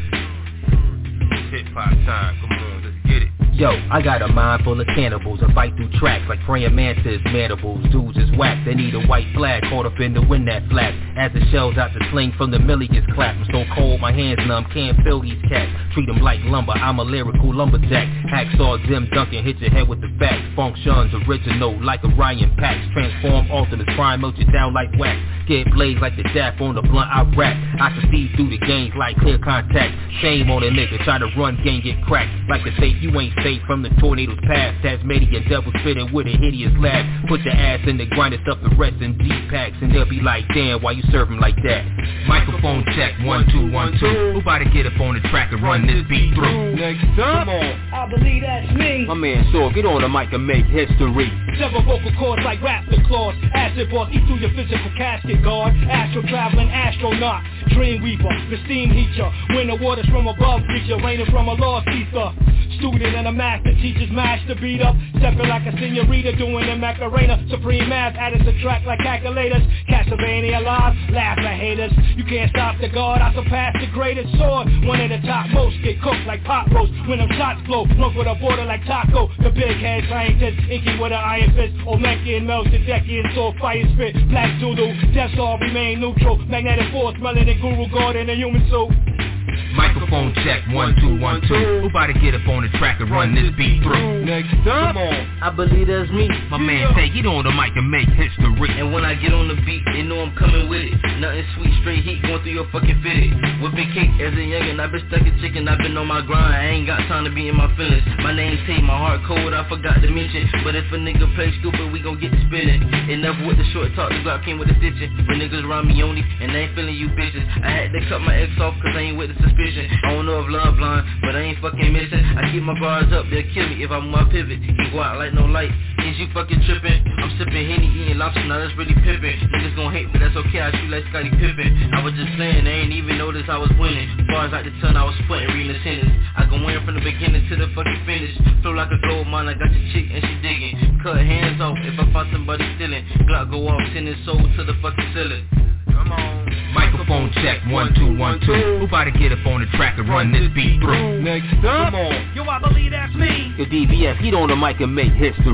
is. Hip hop time, come on, let's get it. Yo, I got a mind full of cannibals and fight through tracks like praying mantis, mandibles. Dudes is whack, they need a white flag caught up in the wind that flat. As the shells out to sling from the millie gets clapped. I'm so cold, my hands numb, can't feel these cats. Treat them like lumber, I'm a lyrical lumberjack. Hacksaw Jim Duncan, hit your head with the facts. Functions original like Orion packs. Transform Optimus Prime, melt you down like wax. Get blazed like the daff on the blunt I rap. I can see through the games like clear contact. Shame on a nigga, try to run game, get cracked. Like the safe, you ain't safe from the tornado's path. Tasmanian devil spitting with a hideous laugh. Put your ass in the grinder, stuff the rest in G-packs. And they'll be like, damn, why you serve 'em like that? Microphone check, one, two, one, two. Who about to get up on the track and run this beat through? Next up, come on. I believe that's me. My man Saw, get on the mic and make history. Several vocal cords like raptor claws. Acid boss, eat through your physical casket guard. Astro traveling astronaut. Dreamweaver, the steam heater. When the waters from above reach you, raining from a lost ether. Student and a master, teachers mash the beat up. Stepping like a senorita, doing the Macarena. Supreme math, added subtract like calculators. Castlevania live, laugh at haters. You can't stop the god, I surpass the greatest sword. One of the top most, get cooked like pot roast. When them shots blow, look with a border like taco. The big head scientist, inky with an iron fist. Olmekian melts the Deckian sword, fire spit. Black doodle, death all remain neutral. Magnetic force, melanin guru god in a human suit. Microphone check, one, two, one, two. Who about to get up on the track and run this beat through? Next up, come on. I believe that's me. My man say, get on the mic and make history. And when I get on the beat, they know I'm coming with it. Nothing sweet, straight heat going through your fucking fitted. Whipping cake as a youngin', I've been stuck in chicken, I've been on my grind. I ain't got time to be in my feelings. My name's Tay, my heart cold, I forgot to mention. But if a nigga play stupid, we gon' get to spinning. Enough with the short talk, the Glock came with a stitching. When niggas around me only, and they ain't feeling you bitches. I had to cut my ex off cause I ain't with the suspicion. I don't know if love blind, but I ain't fucking missing. I keep my bars up, they'll kill me if I move my pivot. You go out like no light, is you fucking tripping? I'm sipping Henny, eating lobster, now that's really pippin'. Niggas gon' hate, but that's okay, I shoot like Scottie Pippen. I was just playing, they ain't even notice I was winning. Bars like the ton, I was splitting, reading the sentence. I go in from the beginning to the fucking finish. Flow like a gold mine, I got your chick and she digging. Cut hands off if I find somebody stealing. Glock go off, send his soul to the fucking ceiling. Come on. Microphone check, one, two, one, two. Who about to get up on the track and run this beat through? Next up, come on. Yo, I believe that's me. Yo, D V S, get on the mic and make history.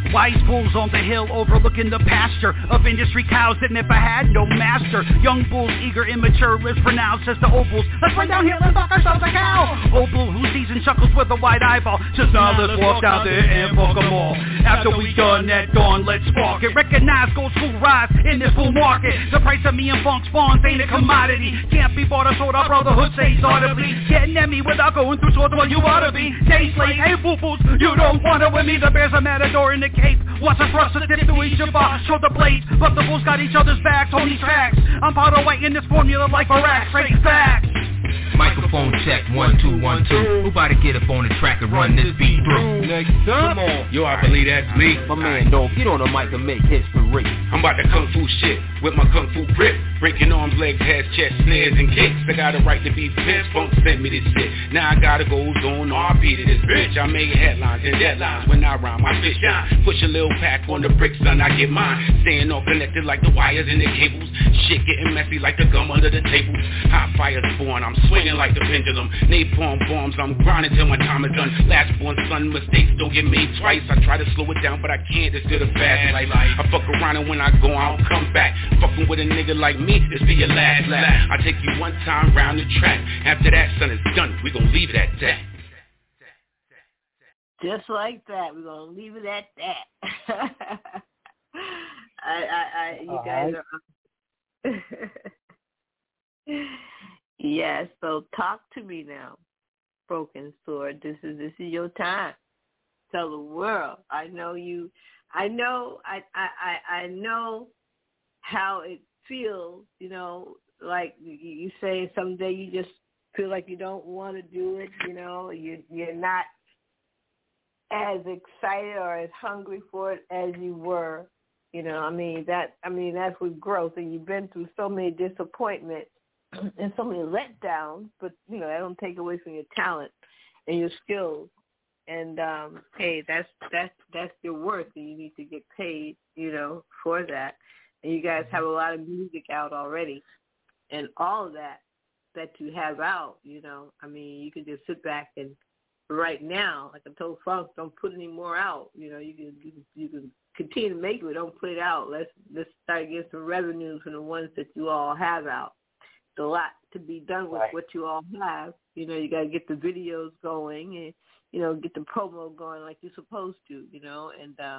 Wise bulls on the hill overlooking the pasture of industry cows that never had no master. Young bulls, eager, immature, lives pronounced as the ovals. Let's run down here and fuck ourselves a cow. Old bull who sees and chuckles with a wide eyeball. Just now let's walk down there and fuck them all. After we done at dawn, let's spark it. Recognize gold school rise in this bull market. The price of me and funk spawns ain't a commodity. Can't be bought or sold, our brotherhood says audibly. Getting at me without going through swords, well you ought to be. Day slave, hey boo-boos, you don't want it with me. The bear's a matador in the cape. Watch us thrust a dip to each of our shoulder blades. But the bulls got each other's backs on these tracks. I'm powder white in this formula like Iraq, straight facts. Microphone check, one, two, one, two. Who about to get up on the track and run this beat through? Next up. Come on. Yo, I believe that's me. My man, don't get on the mic and make history. I'm about to kung fu shit with my kung fu grip. Breaking arms, legs, heads, chest, snares, and kicks. I got a right to be pissed. Funk sent me this shit. Now I gotta go zone R P to this bitch. I make headlines and deadlines when I rhyme. I fish shine. Push a little pack on the bricks, son, I get mine. Staying all connected like the wires and the cables. Shit getting messy like the gum under the tables. Hot fire spawn, I'm swinging like the pendulum. Napalm bombs, I'm grinding till my time is done. Last born son, mistakes don't get made twice. I try to slow it down, but I can't. It's still the fast life. I fuck around and when I go, I don't come back. Fucking with a nigga like me, this be your last laugh. I take you one time round the track. After that, son, it's done. We gon' leave it at that. Just like that, we're gonna leave it at that. I, I, I, you guys are. Yes, so talk to me now, Broken Sword. This is this is your time. Tell the world. I know you. I know. I I I, I know how it feels. You know, like you say, someday you just feel like you don't want to do it. You know, you you're not as excited or as hungry for it as you were. You know, I mean that. I mean that's with growth, and you've been through so many disappointments and so many letdowns. But you know, that don't take away from your talent and your skills. And um, hey, that's that's that's your worth, and you need to get paid. You know, for that. And you guys have a lot of music out already, and all of that that you have out. You know, I mean, you can just sit back and right now, like I told Funk, don't put any more out. You know, you can you can, you can continue to make it, but don't put it out. Let's let's start getting some revenue from the ones that you all have out. There's a lot to be done with right. what you all have. You know, you got to get the videos going and, you know, get the promo going like you're supposed to, you know, and uh,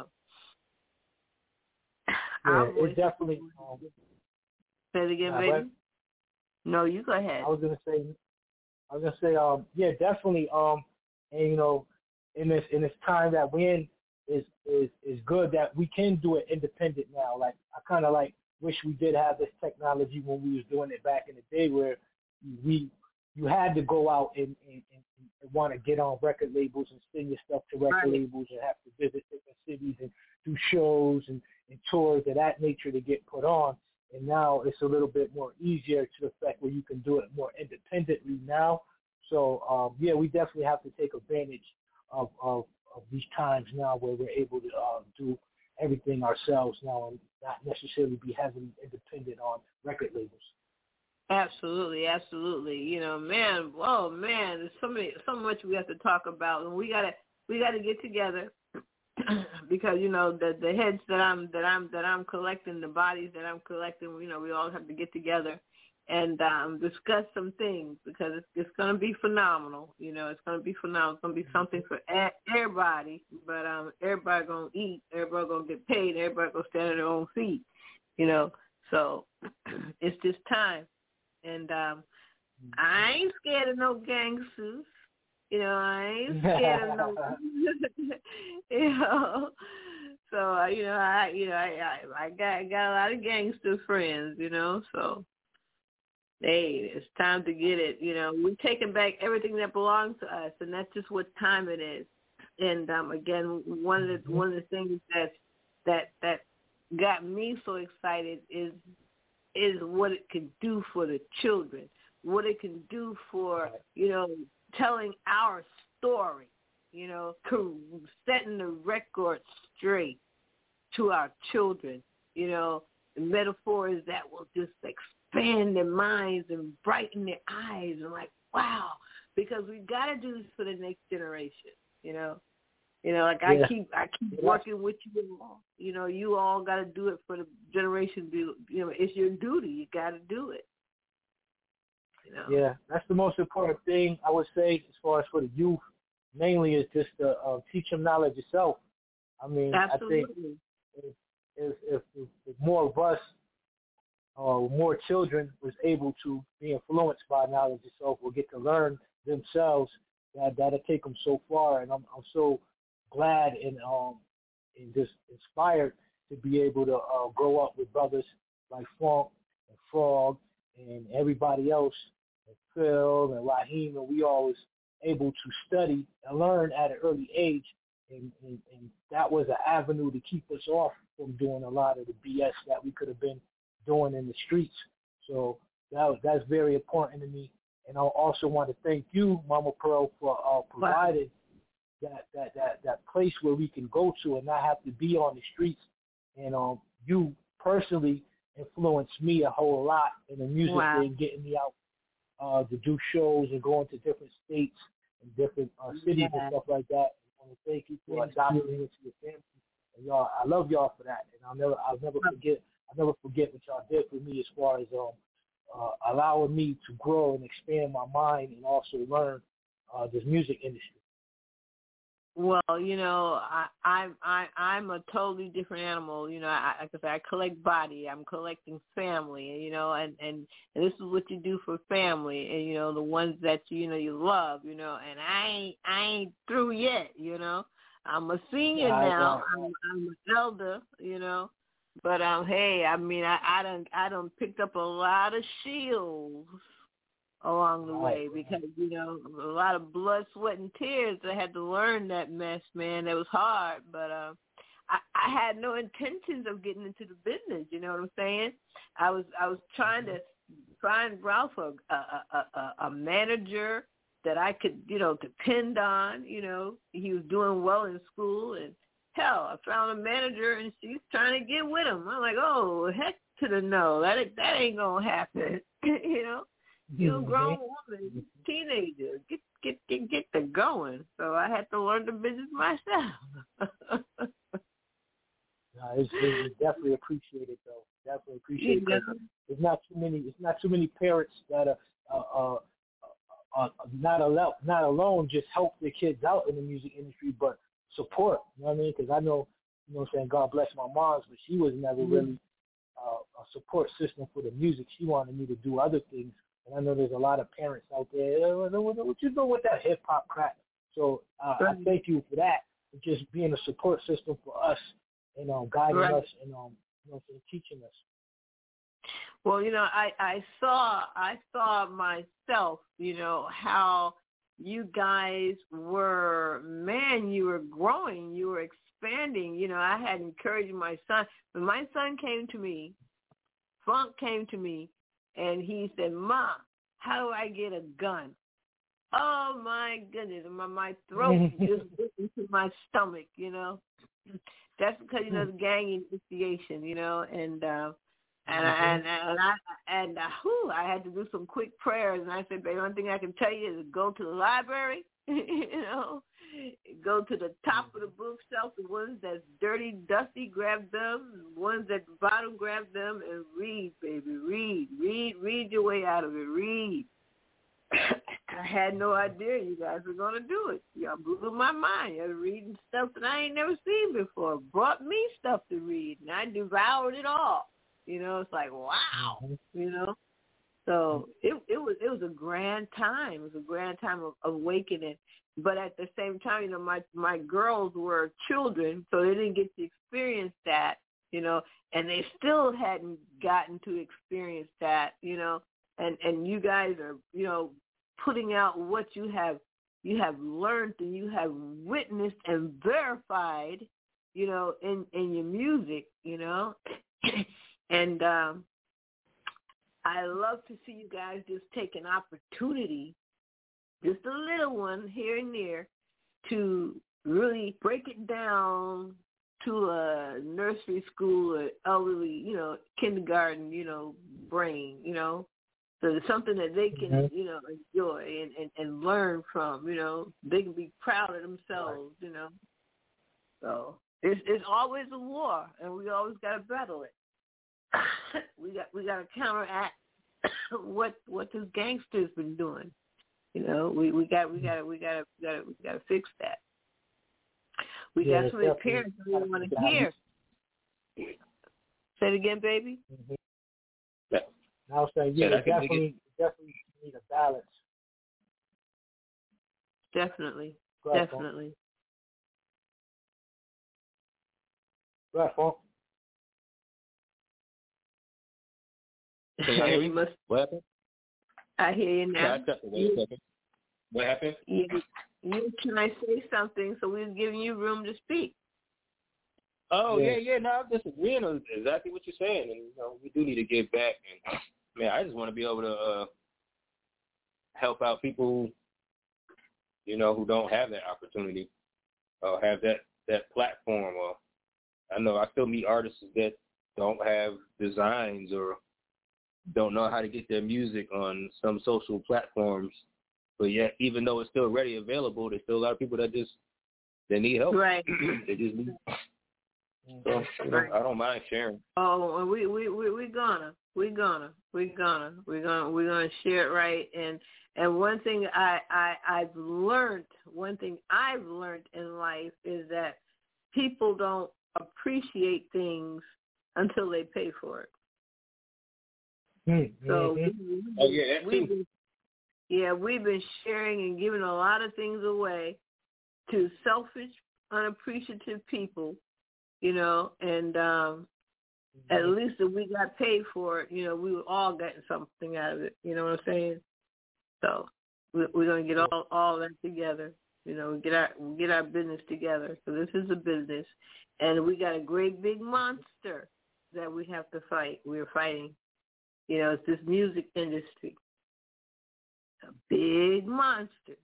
yeah, it's definitely. Um, say it again, baby. But, no, you go ahead. I was gonna say, I was gonna say, um, yeah, definitely, um, and you know, in this in this time that we're in, is is is good that we can do it independent now. Like I kind of like wish we did have this technology when we was doing it back in the day, where we you had to go out and and, and, and want to get on record labels and send your stuff to record right. labels and have to visit different cities and do shows and, and tours of that nature to get put on. And now it's a little bit more easier to the fact where you can do it more independently now. So um, yeah, we definitely have to take advantage of, of, of these times now where we're able to uh, do everything ourselves now and not necessarily be heavily independent on record labels. Absolutely, absolutely. You know, man, oh man, there's so many, so much we have to talk about, and we gotta, we gotta get together because you know the the heads that I'm that I'm that I'm collecting, the bodies that I'm collecting. You know, we all have to get together and um, discuss some things because it's, it's going to be phenomenal. You know, it's going to be phenomenal. It's going to be something for a- everybody, but um, everybody going to eat, everybody going to get paid, everybody going to stand on their own feet, you know. So it's just time. And um, I ain't scared of no gangsters. You know, I ain't scared of no, you know. So, uh, you know, I, you know, I, I, I got, got a lot of gangster friends, you know, so. Hey, it's time to get it. You know, we're taking back everything that belongs to us, and that's just what time it is. And um, again, one of the one of the things that that that got me so excited is is what it can do for the children, what it can do for you know telling our story, you know, setting the record straight to our children. You know, the metaphors that will just expand their minds and brighten their eyes and like, wow, because we got to do this for the next generation, you know. You know, like yeah. I keep I keep working with you all. You know, you all got to do it for the generation. You know, it's your duty. You got to do it. You know? Yeah, that's the most important thing I would say as far as for the youth. Mainly is just to uh, teach them knowledge itself. I mean, Absolutely. I think if, if, if, if more of us, or uh, more children was able to be influenced by knowledge itself or get to learn themselves, that that'll take them so far. And I'm I'm so glad and um and just inspired to be able to uh, grow up with brothers like Funk and Frog and everybody else, and Phil and Raheem, and we all was able to study and learn at an early age, and, and, and that was an avenue to keep us off from doing a lot of the B S that we could have been doing in the streets. So that was, that's very important to me. And I also want to thank you, Mama Pearl, for uh, providing that, that, that, that place where we can go to and not have to be on the streets. And um, you personally influenced me a whole lot in the music wow. and getting me out uh, to do shows and going to different states and different uh, cities yeah. and stuff like that. I want to thank you for adopting me into your family. And y'all, I love y'all for that. And I'll never, I'll never forget, I'll never forget what y'all did for me as far as um, uh, allowing me to grow and expand my mind and also learn uh, this music industry. Well, you know, I, I, I, I'm a totally different animal. You know, I, like I said, I collect body. I'm collecting family. You know, and, and, and this is what you do for family. And you know, the ones that you know you love. You know, and I ain't, I ain't through yet. You know, I'm a senior yeah, now. I, I, I'm, I'm an elder. You know, but um, hey, I mean, I, I done, I done picked up a lot of shields along the way, because, you know, a lot of blood, sweat, and tears. I had to learn that mess, man. It was hard, but uh, I, I had no intentions of getting into the business. You know what I'm saying? I was I was trying to find Ralph a a, a, a manager that I could, you know, depend on. You know, he was doing well in school, and hell, I found a manager, and she's trying to get with him. I'm like, oh, heck to the no, that that ain't gonna happen. You know. You're a grown woman, teenager. Get get get get the going. So I had to learn the business myself. no, it's, it's definitely appreciated though. Definitely appreciated. Yeah. There's not too many. It's not too many parents that are uh, uh, uh, not alone, not alone, just help their kids out in the music industry, but support. You know what I mean? Because I know, you know, what I'm saying, God bless my mom's, but she was never mm-hmm. really uh, a support system for the music. She wanted me to do other things. And I know there's a lot of parents out there, what you doing with that hip-hop crap? So uh, right. I thank you for that, for just being a support system for us and um, guiding right. us and um, you know, teaching us. Well, you know, I, I saw I saw myself, you know, how you guys were, man, you were growing, you were expanding. You know, I had encouraged my son. When my son came to me, Funk came to me, and he said, Mom, how do I get a gun? Oh, my goodness. My, my throat just went into my stomach, you know. That's because, you know, the gang initiation, you know. And uh, and, mm-hmm. and, and I and uh, whew, I had to do some quick prayers. And I said, baby, the only thing I can tell you is go to the library, you know. Go to the top of the bookshelf, the ones that's dirty, dusty, grab them. The ones at the bottom, grab them and read, baby. Read, read, read your way out of it. Read. I had no idea you guys were going to do it. Y'all blew my mind. You're reading stuff that I ain't never seen before. Brought me stuff to read, and I devoured it all. You know, it's like, wow, you know. So it it was it was a grand time. It was a grand time of awakening. But at the same time, you know, my my girls were children, so they didn't get to experience that, you know, and they still hadn't gotten to experience that, you know. And and you guys are, you know, putting out what you have you have learned and you have witnessed and verified, you know, in in your music, you know. And um I love to see you guys just take an opportunity, just a little one here and there, to really break it down to a nursery school or elderly, you know, kindergarten, you know, brain, you know. So it's something that they can, mm-hmm. you know, enjoy and, and, and learn from, you know. They can be proud of themselves, you know. So it's it's always a war, and we always got to battle it. we got we got to counteract what what this gangster's been doing. You know, we we got we got we got we got we got to fix that. We yeah, got so many parents who don't want to hear. Say it again, baby. Mm-hmm. Yeah. I was saying, yeah, yeah definitely, definitely need a balance. Definitely, Right, definitely. Right, Funk. Can I hear you? Must, what happened? I hear you now. Yeah, Wait a second. What happened? You, you trying to say something, so we're giving you room to speak. Oh yeah, yeah. No, I'm just agreeing on exactly what you're saying, and you know, we do need to give back. And man, I just want to be able to uh, help out people, you know, who don't have that opportunity or have that that platform. Or I know I still meet artists that don't have designs or don't know how to get their music on some social platforms, but yet even though it's still ready available, there's still a lot of people that just they need help. Right. They just need. So you know, I don't mind sharing. Oh, we we we we gonna we gonna we gonna we gonna we're gonna share it right. And and one thing I I I've learned one thing I've learned in life is that people don't appreciate things until they pay for it. Mm-hmm. So we, oh yeah, that we've too. been, yeah, we've been sharing and giving a lot of things away to selfish, unappreciative people. You know, and um, at least if we got paid for it, you know, we were all getting something out of it. You know what I'm saying? So we're, we're gonna get all all that together. You know, get our get our business together. So this is a business, and we got a great big monster that we have to fight. We're fighting. You know, it's this music industry, a big monster.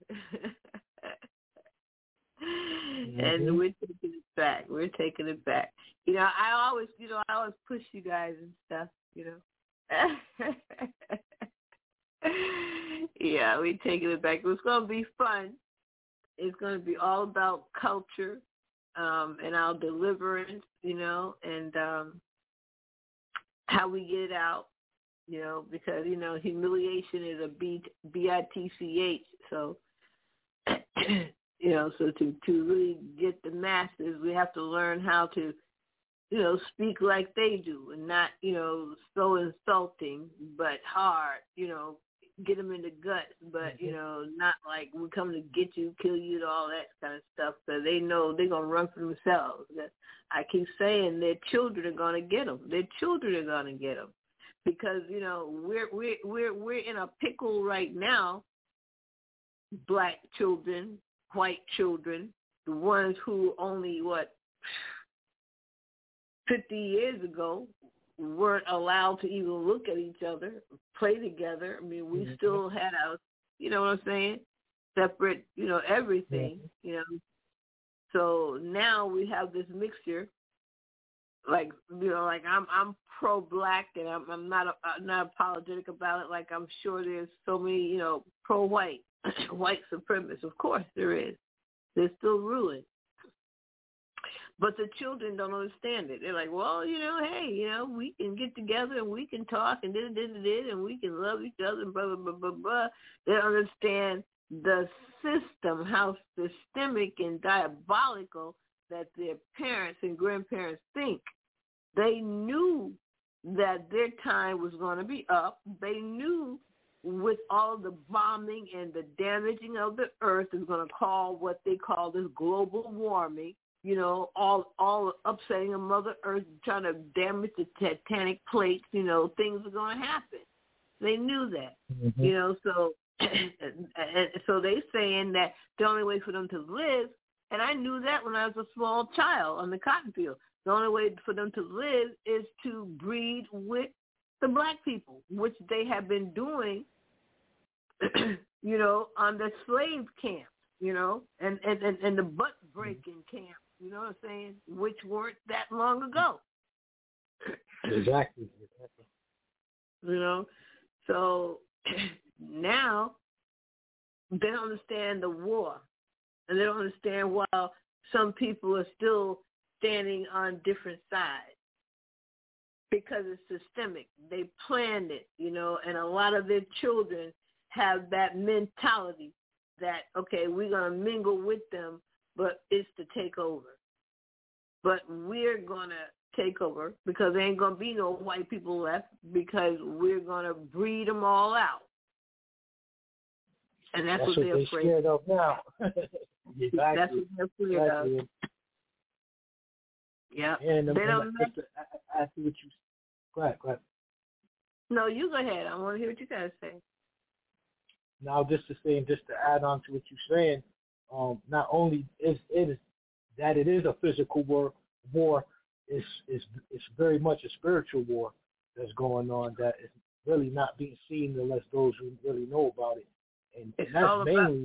Mm-hmm. And we're taking it back. We're taking it back. You know, I always, you know, I always push you guys and stuff, you know. Yeah, we're taking it back. It's going to be fun. It's going to be all about culture um, and our deliverance, you know, and um, how we get it out, you know, because, you know, humiliation is a B, B I T C H, so... You know, so to, to really get the masses, we have to learn how to, you know, speak like they do and not, you know, so insulting, but hard, you know, get them in the gut, but, you know, not like we come to get you, kill you, and all that kind of stuff. So they know they're going to run for themselves. I keep saying their children are going to get them. Their children are going to get them because, you know, we're, we're, we're, we're in a pickle right now, black children, white children, the ones who only, what, fifty years ago weren't allowed to even look at each other, play together. I mean, we mm-hmm. still had our, you know what I'm saying, separate, you know, everything, mm-hmm. you know. So now we have this mixture, like, you know, like I'm I'm pro-black and I'm, I'm not a, I'm not apologetic about it. Like I'm sure there's so many, you know, pro-white. White supremacists, of course there is. They're still ruling. But the children don't understand it. They're like, well, you know, hey, you know, we can get together and we can talk and da da da da and we can love each other and blah, blah, blah, blah, blah. They don't understand the system, how systemic and diabolical that their parents and grandparents think. They knew that their time was going to be up. They knew with all the bombing and the damaging of the earth is going to call what they call this global warming, you know, all all upsetting of Mother Earth, trying to damage the tectonic plates, you know, things are going to happen. They knew that, mm-hmm. you know, so and so they saying that the only way for them to live, and I knew that when I was a small child on the cotton field, the only way for them to live is to breed with the black people, which they have been doing, you know, on the slave camps, you know, and, and, and, and the butt-breaking camps, you know what I'm saying, which weren't that long ago. Exactly. exactly. You know, so now they don't understand the war, and they don't understand, well, some people are still standing on different sides because it's systemic. They planned it, you know, and a lot of their children have that mentality that, okay, we're going to mingle with them, but it's to take over. But we're going to take over because there ain't going to be no white people left because we're going to breed them all out. And that's, that's what, what they're afraid scared of now. Exactly. That's what they're afraid exactly. of. Yeah. And um, they don't and make... I, I see what you go ahead, go ahead. No, you go ahead. I want to hear what you got to say. Now, just to say, and just to add on to what you're saying, um, not only is it is that it is a physical war, war is is it's very much a spiritual war that's going on that is really not being seen unless those who really know about it. And, and that's mainly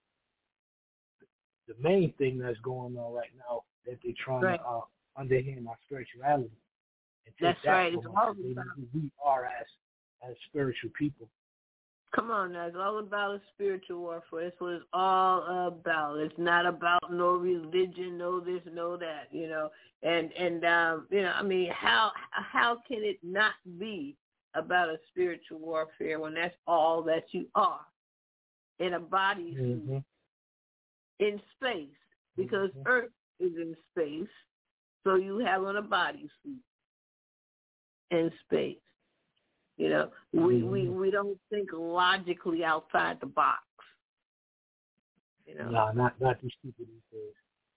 the main thing that's going on right now that they're trying right. to uh, underhand our spirituality. And that's that right. It's all who we are as as spiritual people. Come on now, it's all about a spiritual warfare. That's what it's all about. It's not about no religion, no this, no that, you know. And and um, you know, I mean, how how can it not be about a spiritual warfare when that's all that you are in a body suit mm-hmm. in space? Because mm-hmm. Earth is in space, so you have on a body suit in space. You know, we, mm-hmm. we, we don't think logically outside the box. You know? No, not not too stupid these days.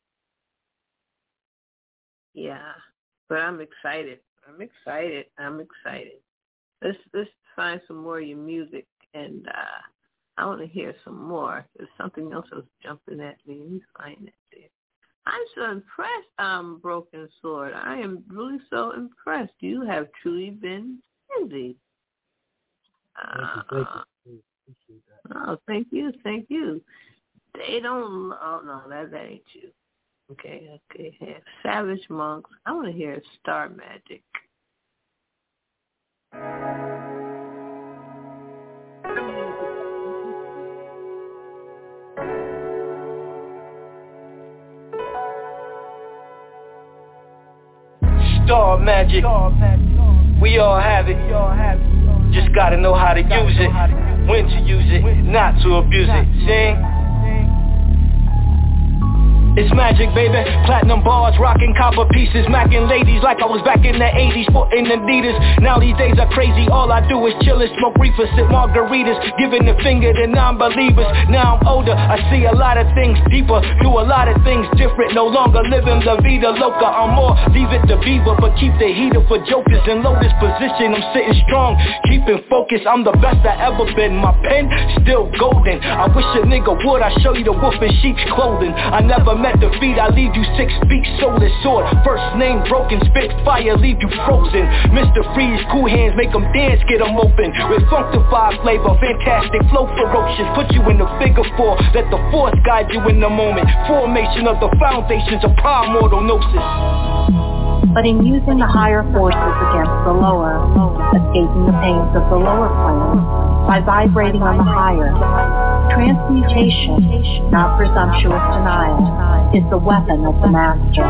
Yeah, but I'm excited. I'm excited. I'm excited. Let's let's find some more of your music, and uh, I want to hear some more. There's something else that was jumping at me. Let me find it there. I'm so impressed, um, Broken Sword. I am really so impressed. You have truly been busy. Thank you, thank you. Appreciate that. Oh, thank you, thank you. They don't. Oh no, that, that ain't you. Okay, okay. Yeah. Savage Monks. I want to hear Star Magic. Star Magic. We all have it. We all have it. Just gotta know how to use it, when to use it, not to abuse it. Sing. It's magic, baby. Platinum bars, rocking copper pieces, macking ladies like I was back in the eighties, sporting Adidas. Now these days are crazy. All I do is chill and smoke reefer, sip margaritas, giving the finger to non-believers. Now I'm older, I see a lot of things deeper, do a lot of things different. No longer living La Vida Loca. I'm more leave it to Beaver, but keep the heater for jokers in lotus position. I'm sitting strong, keeping focused. I'm the best I ever been. My pen still golden. I wish a nigga would. I show you the wolf in sheep's clothing. I never met defeat, I leave you six feet, soulless sword. First name broken, spit fire, leave you frozen. Mister Freeze, cool hands, make them dance, get them open. With functified flavor, fantastic flow, ferocious. Put you in the figure four, let the force guide you in the moment. Formation of the foundations of primordial gnosis. But in using the higher forces against the lower, escaping the pains of the lower plane, by vibrating on the higher, transmutation, not presumptuous denial, is the weapon of the master.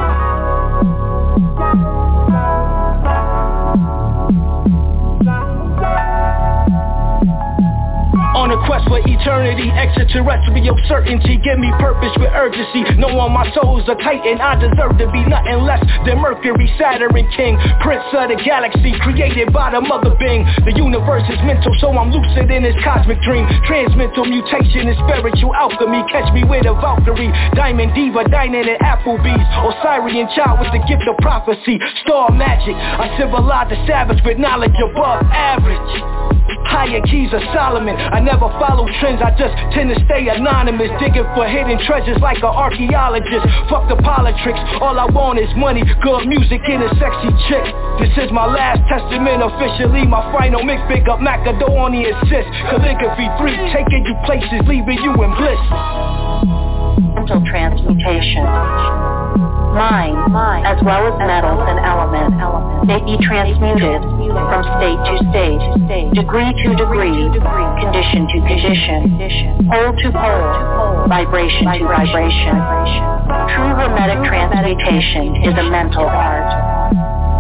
On a quest for eternity, extraterrestrial certainty, give me purpose with urgency. Knowing my soul's a titan, I deserve to be nothing less than Mercury, Saturn King, Prince of the galaxy, created by the mother being. The universe is mental, so I'm lucid in this cosmic dream. Transmental mutation is spiritual alchemy. Catch me with a Valkyrie, Diamond Diva, dining at Applebee's. Osirian child with the gift of prophecy. Star magic, I civilize the savage with knowledge above average. Higher keys of Solomon, I never follow trends, I just tend to stay anonymous. Digging for hidden treasures like an archaeologist. Fuck the politics, all I want is money, good music and a sexy chick. This is my last testament, officially my final mix. Big up Macedonian assist, calligraphy three, taking you places, leaving you in bliss. Mental transmutation. Mind, as well as metals and elements, may be transmuted from state to state degree to degree, condition to condition, pole to pole, vibration to vibration. True hermetic transmutation is a mental art.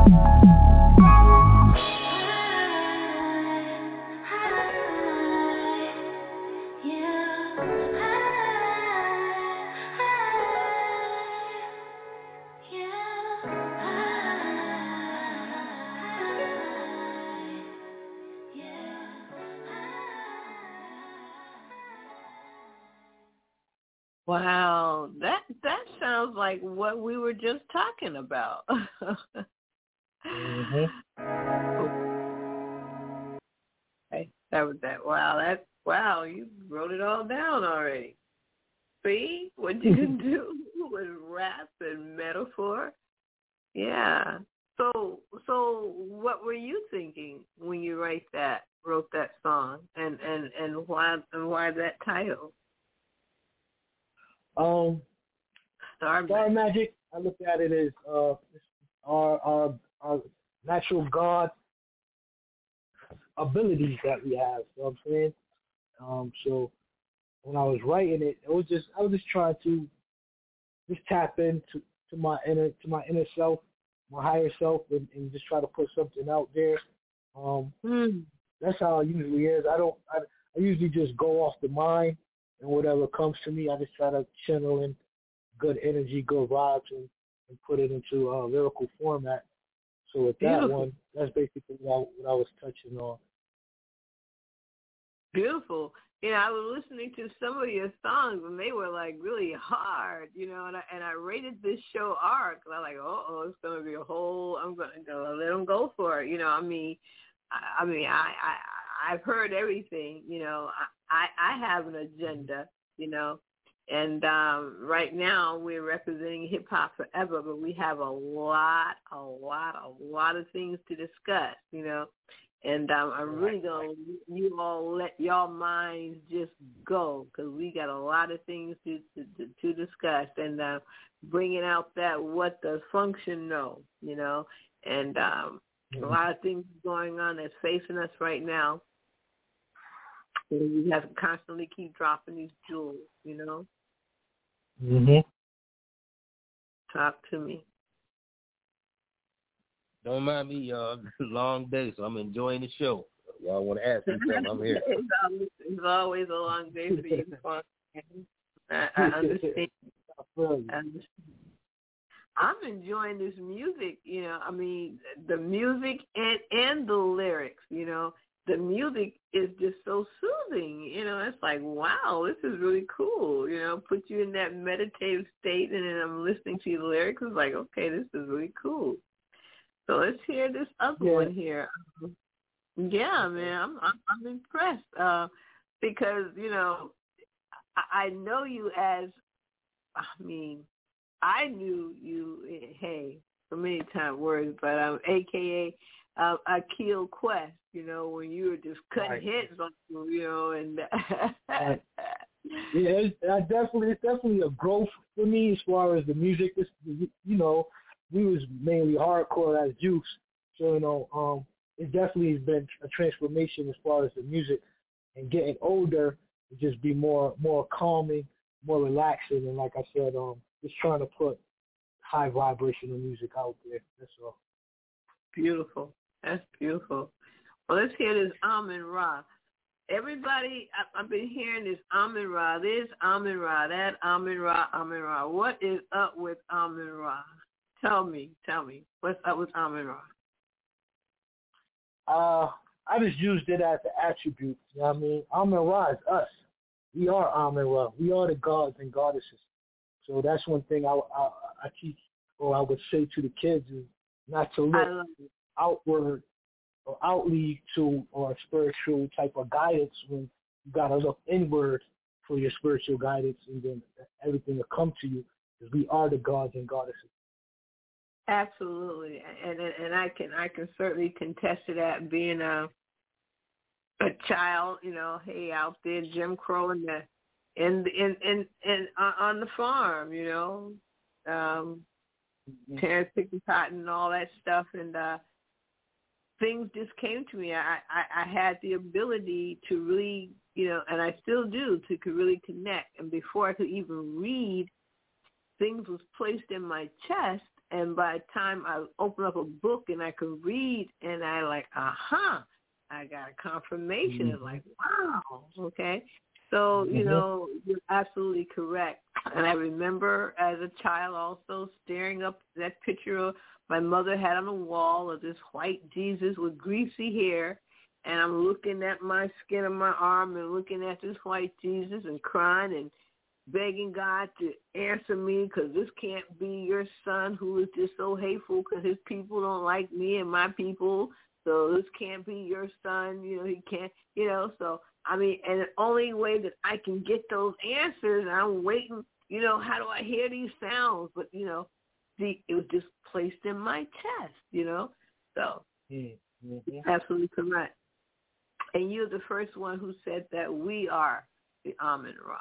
Wow, that that sounds like what we were just talking about. mm-hmm. Hey, that was that. Wow, that wow, you wrote it all down already. See what you can do with rap and metaphor. Yeah. So so what were you thinking when you write that wrote that song, and and and why and why that title? Um, Star, Star Magic, I look at it as uh, our, our our natural God abilities that we have. You know what I'm saying? Um, so when I was writing it, it was just I was just trying to just tap into to my inner to my inner self, my higher self, and, and just try to put something out there. Um, mm. That's how it usually is. I don't. I, I usually just go off the mind. And whatever comes to me, I just try to channel in good energy, good vibes, and, and put it into a lyrical format. So with that Beautiful. one, that's basically what I, what I was touching on. Beautiful. You know, I was listening to some of your songs, and they were like really hard. You know, and I and I rated this show Arc, and I'm like, oh, oh, it's gonna be a whole. I'm gonna go let them go for it. You know, I mean, I, I mean, I. I I've heard everything, you know. I, I have an agenda, you know, and um, right now we're representing Hip Hop Forever, but we have a lot, a lot, a lot of things to discuss, you know. And um, I'm really going to you all let y'all minds just go, because we got a lot of things to to, to discuss, and uh, bringing out that what does function know, you know, and um, mm-hmm. a lot of things going on that's facing us right now. We have to constantly keep dropping these jewels, you know. Mhm. Talk to me. Don't mind me, y'all. It's a long day, so I'm enjoying the show. Y'all want to ask me something? I'm here. It's always, it's always a long day for you. I, I understand. I understand. I'm enjoying this music, you know. I mean, the music and and the lyrics, you know. The music is just so soothing, you know. It's like, wow, this is really cool, you know. Put you in that meditative state, and then I'm listening to your lyrics. It's like, okay, this is really cool. So let's hear this other yeah. one here. Um, yeah, man, I'm I'm, I'm impressed uh, because you know I, I know you as, I mean, I knew you. Hey, so many time words, but um, A K A uh, Akil Quest. You know, when you were just cutting right. hits on you know, and right. yeah, it's, I definitely, it's definitely a growth for me as far as the music. It's, you know, we was mainly hardcore as Juice, so you know, um, it definitely has been a transformation as far as the music, and getting older, it just be more, more calming, more relaxing, and like I said, um, just trying to put high vibrational music out there. That's all. Beautiful. That's beautiful. Well, let's hear this Amun Ra. Everybody, I, I've been hearing this Amun Ra, this Amun Ra, that Amun Ra, Amun Ra. What is up with Amun Ra? Tell me, tell me, what's up with Amun Ra? Uh, I just used it as an attribute. You know what I mean? Amun Ra is us. We are Amun Ra. We are the gods and goddesses. So that's one thing I, I, I teach, or I would say to the kids, is not to look outward or outlead to or spiritual type of guidance when you got to look inward for your spiritual guidance, and then everything will come to you, because we are the gods and goddesses. Absolutely, and and I can I can certainly contest to that, being a a child, you know, hey, out there, Jim Crow in the in in in, in on the farm, you know, um, parents picking cotton and all that stuff, and uh, things just came to me. I, I, I had the ability to really, you know, and I still do, to really connect. And before I could even read, things was placed in my chest. And by the time I opened up a book and I could read, and I like, uh-huh, I got a confirmation. Mm-hmm. It's like, wow, okay. So, you mm-hmm. know, you're absolutely correct. And I remember as a child also staring up that picture of my mother had on the wall of this white Jesus with greasy hair. And I'm looking at my skin on my arm and looking at this white Jesus and crying and begging God to answer me, because this can't be your son who is just so hateful because his people don't like me and my people. So this can't be your son. You know, he can't, you know, so, I mean, and the only way that I can get those answers, I'm waiting, you know, how do I hear these sounds? But, you know, the, it was just placed in my chest, you know. So, mm-hmm. absolutely correct. And you're the first one who said that we are the Amun-Ra.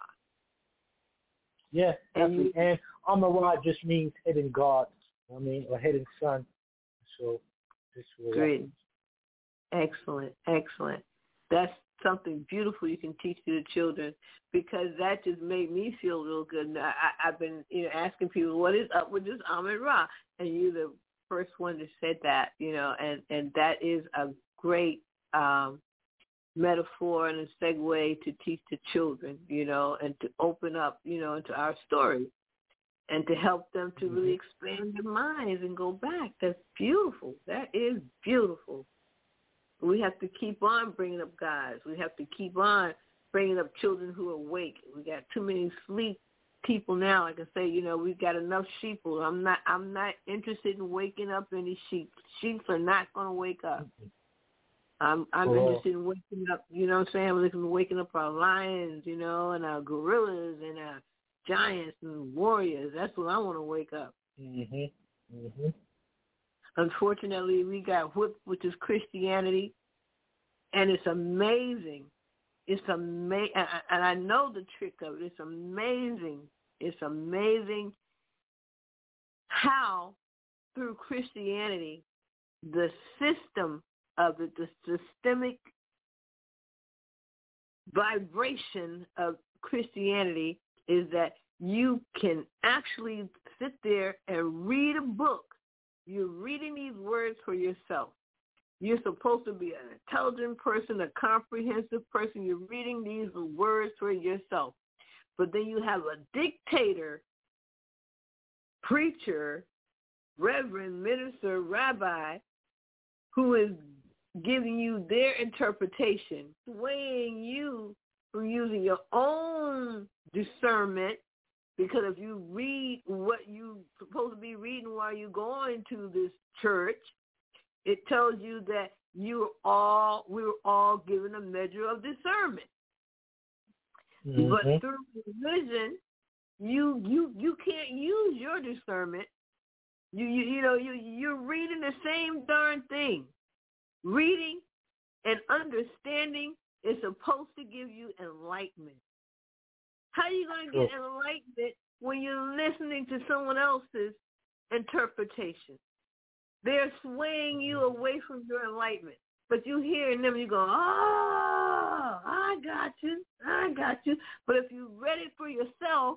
Yeah, definitely. And, and Amun-Ra just means hidden God, I mean, or hidden sun. So, this will great. Excellent, excellent. That's something beautiful you can teach to the children, because that just made me feel real good. And I, I've been, you know, asking people, what is up with this Amun-Ra? And you're the first one that said that, you know, and, and that is a great um, metaphor and a segue to teach the children, you know, and to open up, you know, into our story and to help them to really expand their minds and go back. That's beautiful. That is beautiful. We have to keep on bringing up guys. We have to keep on bringing up children who are awake. We got too many sleep people now. Like I say, you know, we've got enough sheep. I'm not. I'm not interested in waking up any sheep. Sheep are not going to wake up. I'm. I'm oh. interested in waking up. You know what I'm saying? I'm looking at waking up our lions, you know, and our gorillas and our giants and warriors. That's what I want to wake up. Mhm. Mhm. Unfortunately, we got whipped, which is Christianity, and it's amazing. It's amazing, and I know the trick of it. It's amazing. It's amazing how, through Christianity, the system of it, the systemic vibration of Christianity is that you can actually sit there and read a book. You're reading these words for yourself. You're supposed to be an intelligent person, a comprehensive person. You're reading these words for yourself. But then you have a dictator, preacher, reverend, minister, rabbi, who is giving you their interpretation, swaying you from using your own discernment. Because if you read what you're supposed to be reading while you're going to this church, it tells you that you all we were all given a measure of discernment. Mm-hmm. But through religion, you you you can't use your discernment. You you you know you you're reading the same darn thing. Reading and understanding is supposed to give you enlightenment. How are you going to get enlightenment when you're listening to someone else's interpretation? They're swaying you away from your enlightenment. But you hearing them, you go, oh, I got you, I got you. But if you read it for yourself,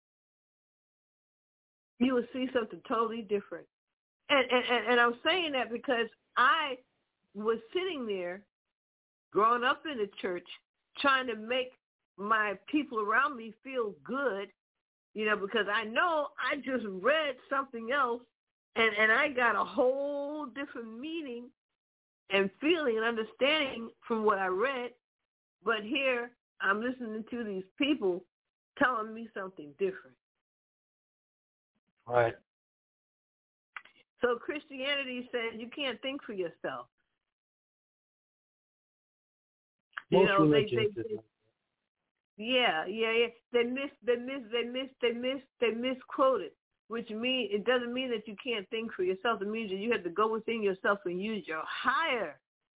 you will see something totally different. And, and, and I'm saying that because I was sitting there, growing up in the church, trying to make my people around me feel good, you know, because I know I just read something else and, and I got a whole different meaning and feeling and understanding from what I read. But here I'm listening to these people telling me something different. Right. So Christianity says you can't think for yourself. Most you know, they, religions they, they Yeah, yeah, yeah. They miss, they miss, they miss, they miss, they misquoted, which mean it doesn't mean that you can't think for yourself. It means that you have to go within yourself and use your higher,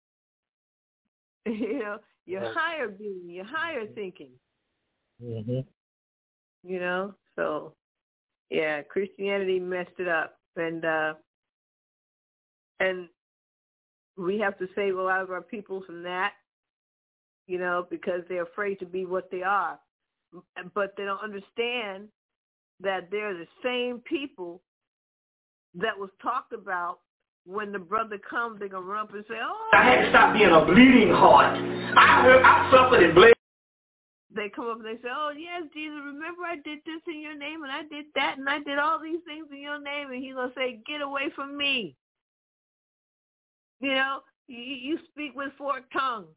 you know, your right. higher being, your higher thinking. Mm-hmm. You know, so yeah, Christianity messed it up, and uh, and we have to save a lot of our people from that, you know, because they're afraid to be what they are. But they don't understand that they're the same people that was talked about when the brother comes. They're going to run up and say, oh. I had to stop being a bleeding heart. I heard, I suffered and bled. They come up and they say, oh, yes, Jesus, remember I did this in your name and I did that and I did all these things in your name. And he's going to say, get away from me. You know, you, you speak with forked tongues.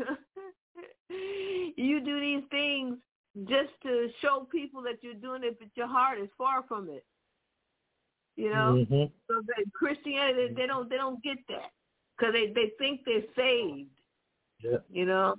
You do these things just to show people that you're doing it, but your heart is far from it. You know, mm-hmm. So that Christianity, they don't, they don't get that because they, they think they're saved. Yeah. You know,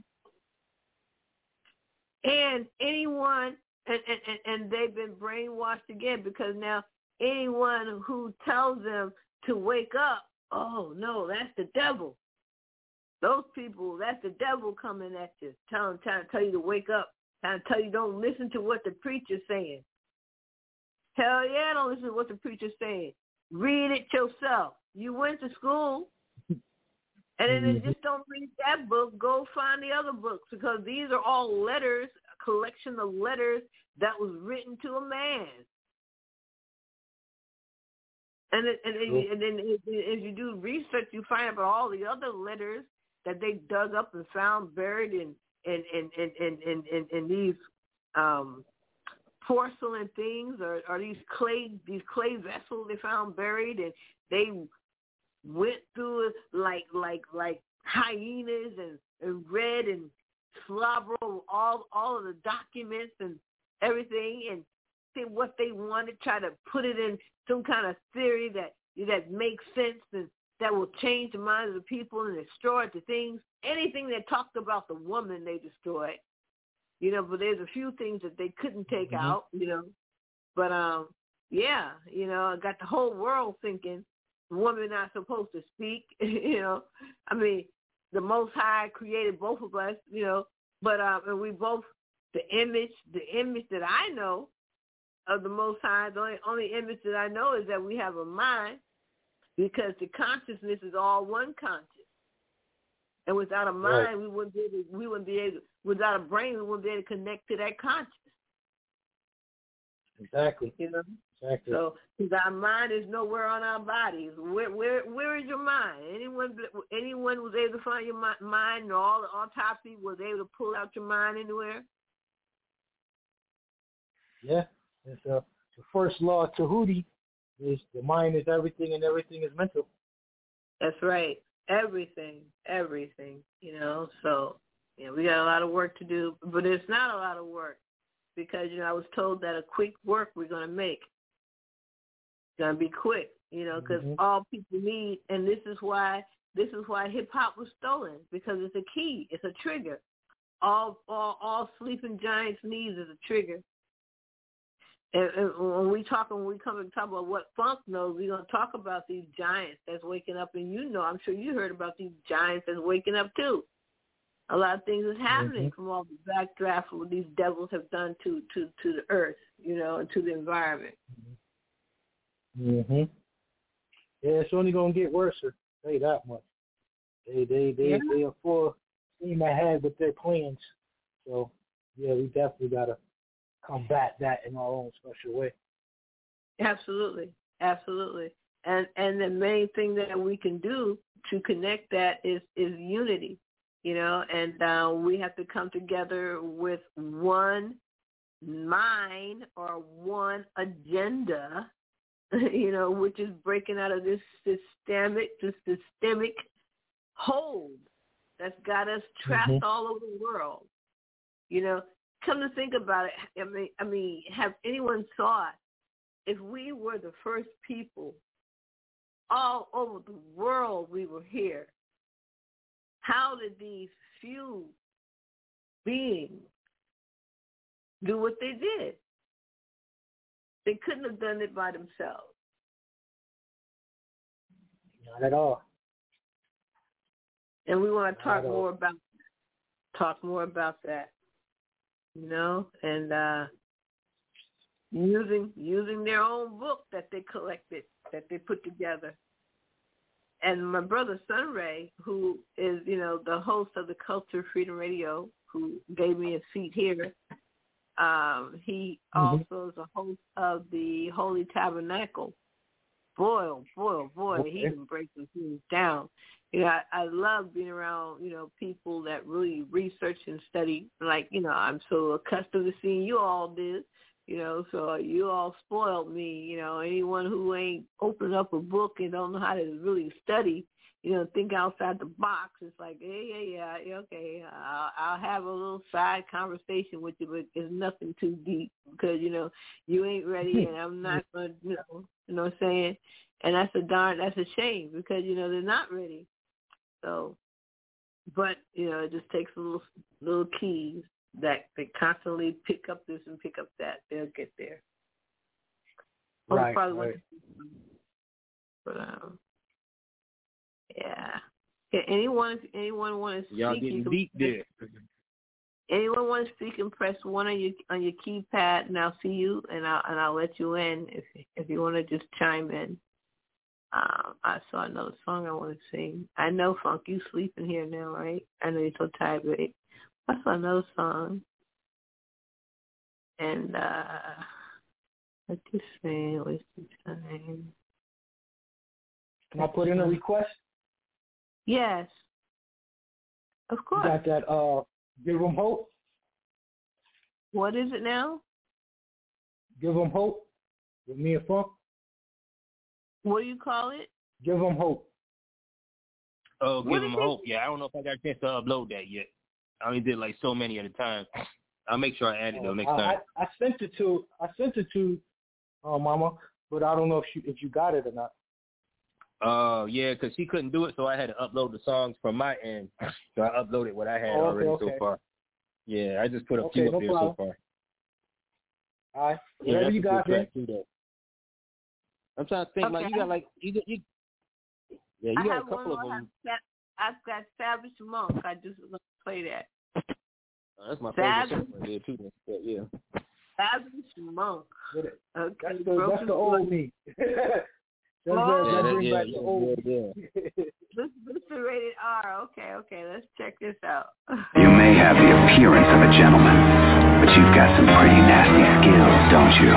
and anyone, and, and, and they've been brainwashed again because now anyone who tells them to wake up, oh no, that's the devil. Those people, that's the devil coming at you, telling, trying to tell you to wake up, trying to tell you don't listen to what the preacher's saying. Hell yeah, don't listen to what the preacher's saying. Read it yourself. You went to school, and then mm-hmm. just don't read that book. Go find the other books because these are all letters, a collection of letters that was written to a man. And, it, and, it, and then as you do research, you find out about all the other letters that they dug up and found buried in in in in in, in, in, in these um, porcelain things, or, or these clay these clay vessels they found buried, and they went through it like like like hyenas and, and read and slobber all all of the documents and everything, and see what they wanted, try to put it in some kind of theory that that makes sense and that will change the minds of the people and destroy the things. Anything that talked about the woman, they destroyed. You know, but there's a few things that they couldn't take mm-hmm. out, you know. But, um, yeah, you know, I got the whole world thinking the woman not supposed to speak, you know. I mean, the Most High created both of us, you know, but um, and we both, the image, the image that I know of the Most High, the only, only image that I know is that we have a mind, because the consciousness is all one conscious. And without a mind, right. we wouldn't be able, we wouldn't be able, without a brain, we wouldn't be able to connect to that consciousness. Exactly. You know? Exactly. So, because our mind is nowhere on our bodies. Where, where, where is your mind? Anyone, anyone was able to find your mind, or all the autopsy was able to pull out your mind anywhere? Yeah. It's, uh, the first law of Tahuti is the mind is everything and everything is mental. That's right. Everything, everything, you know. So, you know, we got a lot of work to do, but it's not a lot of work because, you know, I was told that a quick work we're going to make. It's going to be quick, you know, because mm-hmm. all people need, and this is why this is why hip-hop was stolen, because it's a key. It's a trigger. All, all, all sleeping giants needs is a trigger. And, and when we talk, when we come and talk about what funk knows, we're going to talk about these giants that's waking up. And you know, I'm sure you heard about these giants that's waking up too. A lot of things is happening mm-hmm. from all the backdraft of what these devils have done to, to, to the earth, you know, and to the environment. Mm-hmm. Yeah, it's only going to get worse. I'll tell you that much. They, they, they, yeah. they are full steam ahead with their plans. So, yeah, we definitely got to combat that in our own special way. Absolutely, absolutely, and and the main thing that we can do to connect that is is unity, you know, and uh, we have to come together with one mind or one agenda, you know, which is breaking out of this systemic, this systemic hold that's got us trapped mm-hmm. all over the world, you know. Come to think about it, I mean, I mean, have anyone thought if we were the first people all over the world, we were here, how did these few beings do what they did? They couldn't have done it by themselves. Not at all. And we want to talk more about talk more about that. You know, and uh, using using their own book that they collected, that they put together, and my brother Sunray, who is, you know, the host of the Culture Freedom Radio, who gave me a seat here. Um, he mm-hmm. also is a host of the Holy Tabernacle. Boy, oh boy, oh boy, okay. He can break some things down. You know, I, I love being around, you know, people that really research and study. Like, you know, I'm so accustomed to seeing you all do, you know, so you all spoiled me. You know, anyone who ain't opened up a book and don't know how to really study, you know, think outside the box. It's like, hey, yeah, yeah, okay, I'll, I'll have a little side conversation with you, but it's nothing too deep because, you know, you ain't ready and I'm not going to, you know, you know what I'm saying? And that's a darn, that's a shame because, you know, they're not ready. So, but, you know, it just takes little, little keys that they constantly pick up this and pick up that. They'll get there. Right, right. But, um, yeah. Yeah. Anyone, anyone want to speak? Y'all getting deep there. Anyone want to speak and press one on your on your keypad, and I'll see you, and I'll and I'll let you in if if you want to just chime in. Um, I saw another song I want to sing. I know, Funk, you sleeping here now, right? I know you're so tired, but I saw another song, and uh, let's just say waste of time. Can I put in a request? Yes. Of course. You got that, uh, Give 'em Hope? What is it now? Give 'em Hope with me and Funk. What do you call it? Give 'em Hope. Oh, Give 'em Hope. Yeah, I don't know if I got a chance to upload that yet. I only did like so many at a time. I'll make sure I add it though next I, time. I, I sent it to I sent it to uh, Mama, but I don't know if you if you got it or not. Oh, uh, yeah, because she couldn't do it, so I had to upload the songs from my end. So I uploaded what I had oh, okay, already okay. so far. Yeah, I just put a okay, few no up there problem. so far. All right, yeah, whatever you got there. I'm trying to think, okay. like, you got, like, you, you yeah, you I got have a couple one of them. I've got Savage Monk. I just want to play that. Oh, that's my Savage. favorite song right there, too. But, yeah. Savage Monk. Okay. That's the, that's the old me. That's oh, that, that yeah, yeah, yeah, old. yeah, yeah. This is rated R. Okay, okay. Let's check this out. You may have the appearance of a gentleman, but you've got some pretty nasty skills, don't you?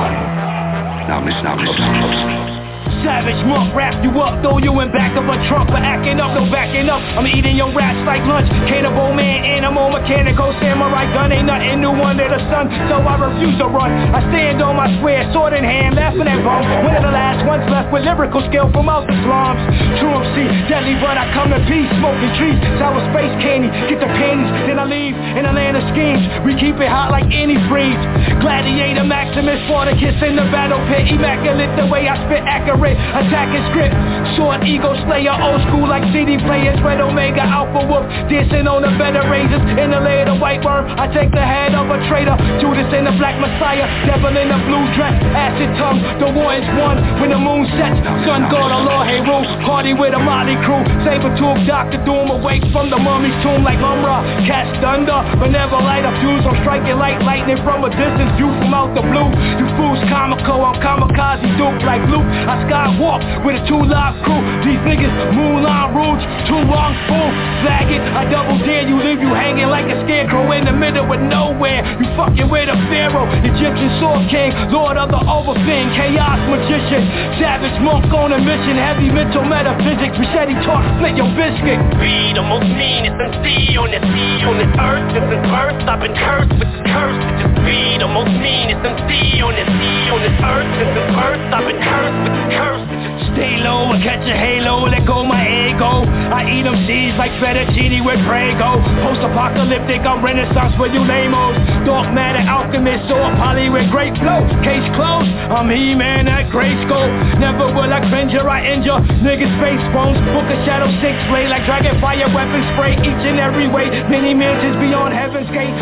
Now listen, now listen. Savage Monk, wrap you up, throw you in back of a trunk for acting up, no backing up. I'm eating your raps like lunch. Cannibal man, animal, mechanical, samurai gun, ain't nothing new under the sun, so I refuse to run. I stand on my square, sword in hand, laughing at bums. One of the last ones left with lyrical skill from out the slums. True M C, deadly, but I come in peace, smoking trees, sour space candy, get the panties, then I leave in a land of schemes. We keep it hot like antifreeze. Gladiator, Maximus, Spartacus in the battle pit, immaculate the way I spit accurate. Attacking script, short ego slayer, old school like C D players, Red Omega, Alpha Wolf, dancing on the bed of razors, in the layer of white worm, I take the head of a traitor, Judas in the black messiah, devil in the blue dress, acid tongue, the war is won, when the moon sets, sun god, a law, hey rule, party with a Molly crew, saber-tooth, Doctor Doom, awake from the mummy's tomb like Umrah, catch thunder, but never light a fuse, I'm striking like lightning from a distance, view from out the blue, you fools comical, I'm kamikaze duke like Luke, I sky walk with a two live crew. These niggas Moulin Rouge, too long fool. Flag it, I double dare you, leave you hanging like a scarecrow in the middle of nowhere. You fucking with a pharaoh, Egyptian sword king, lord of the overthing, chaos magician, savage monk on a mission, heavy mental metaphysics, machete talk, split your biscuit. Be the most meanest M C on this sea, on this earth, since it's birth, I've been cursed with this curse. Just be the most meanest M C on this sea, on this earth, since it's birth, I've been cursed with this curse. Stay low and catch a halo, let go my ego. I eat them seeds like fettuccine with Prego. Post-apocalyptic, I'm renaissance with you lamos. Dark matter alchemist or poly with great flow. Case closed, I'm He-Man at Grayskull. Never will I cringe or I injure niggas face bones. Book of Shadow six blade like dragon fire weapon spray each and every way. Many mansions beyond heaven's gate. Raz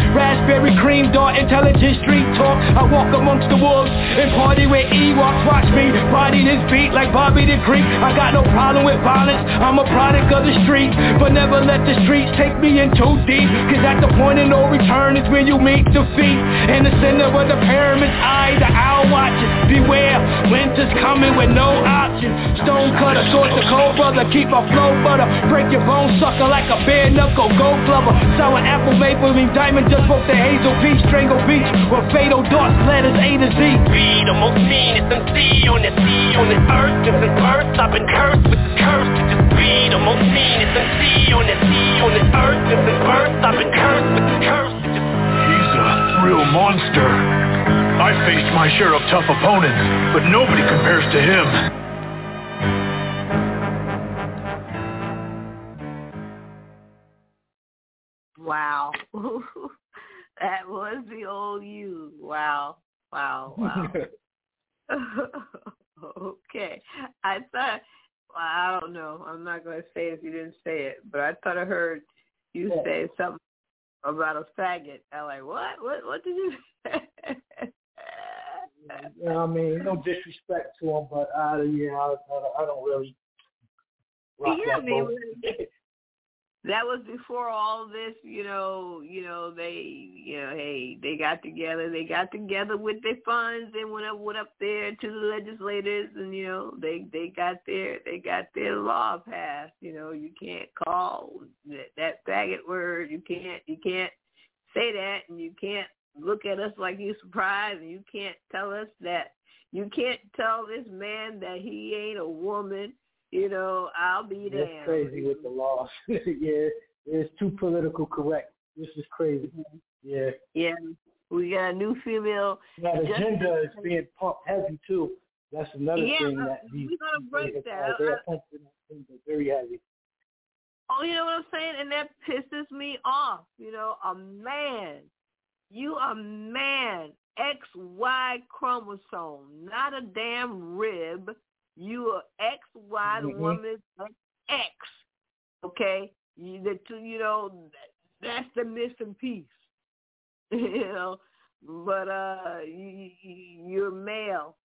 Very cream dart, intelligent street talk. I walk amongst the wolves and party with Ewoks. Watch me body this beat like Bobby the Greek. I got no problem with violence, I'm a product of the street. But never let the streets take me in too deep. Cause at the point of no return is when you meet defeat. In the center of the pyramid's eye, the owl watches. Beware, winter's coming with no option. Stone cutter, sword to cold brother. Keep a flow butter, break your bone sucker like a bare knuckle gold glover. Sour apple vaporing diamond just broke the hazel peach. Strangle beach with fatal darts, letters A to Z. Be the most meanest M C on this sea, on this earth. Since this birth, I've been cursed with this curse to just be the most meanest M C on this sea, on this earth. Since this birth, I've been cursed with this curse to just... He's a real monster. I've faced my share of tough opponents, but nobody compares to him. Wow. That was the old you. Wow. Wow. Wow. Okay. I thought, well, I don't know. I'm not going to say it if you didn't say it, but I thought I heard you yeah. say something about a faggot. I'm like, what? What What did you say? Yeah, I mean, no disrespect to him, but uh, yeah, I, I, I don't really rock yeah, that I mean, boat. that was before all this, you know, you know, they, you know, hey, they got together, they got together with their funds and went up, went up there to the legislators and, you know, they, they got their, they got their law passed. You know, you can't call that, that faggot word. You can't, you can't say that, and you can't look at us like you're surprised, and you can't tell us that, you can't tell this man that he ain't a woman. You know, I'll be damned. That's crazy with the laws. Yeah, it's too political correct. This is crazy. Yeah. Yeah. We got a new female. Now, the gender is being pumped heavy, too. That's another yeah, thing that we're going to break that. Uh, they're pumping that very heavy. Oh, you know what I'm saying? And that pisses me off. You know, a man. You a man. X Y chromosome. Not a damn rib. You are X, Y, the mm-hmm. woman is X, okay? You, the two, you know, that's the missing piece, you know. But uh, you, you're male.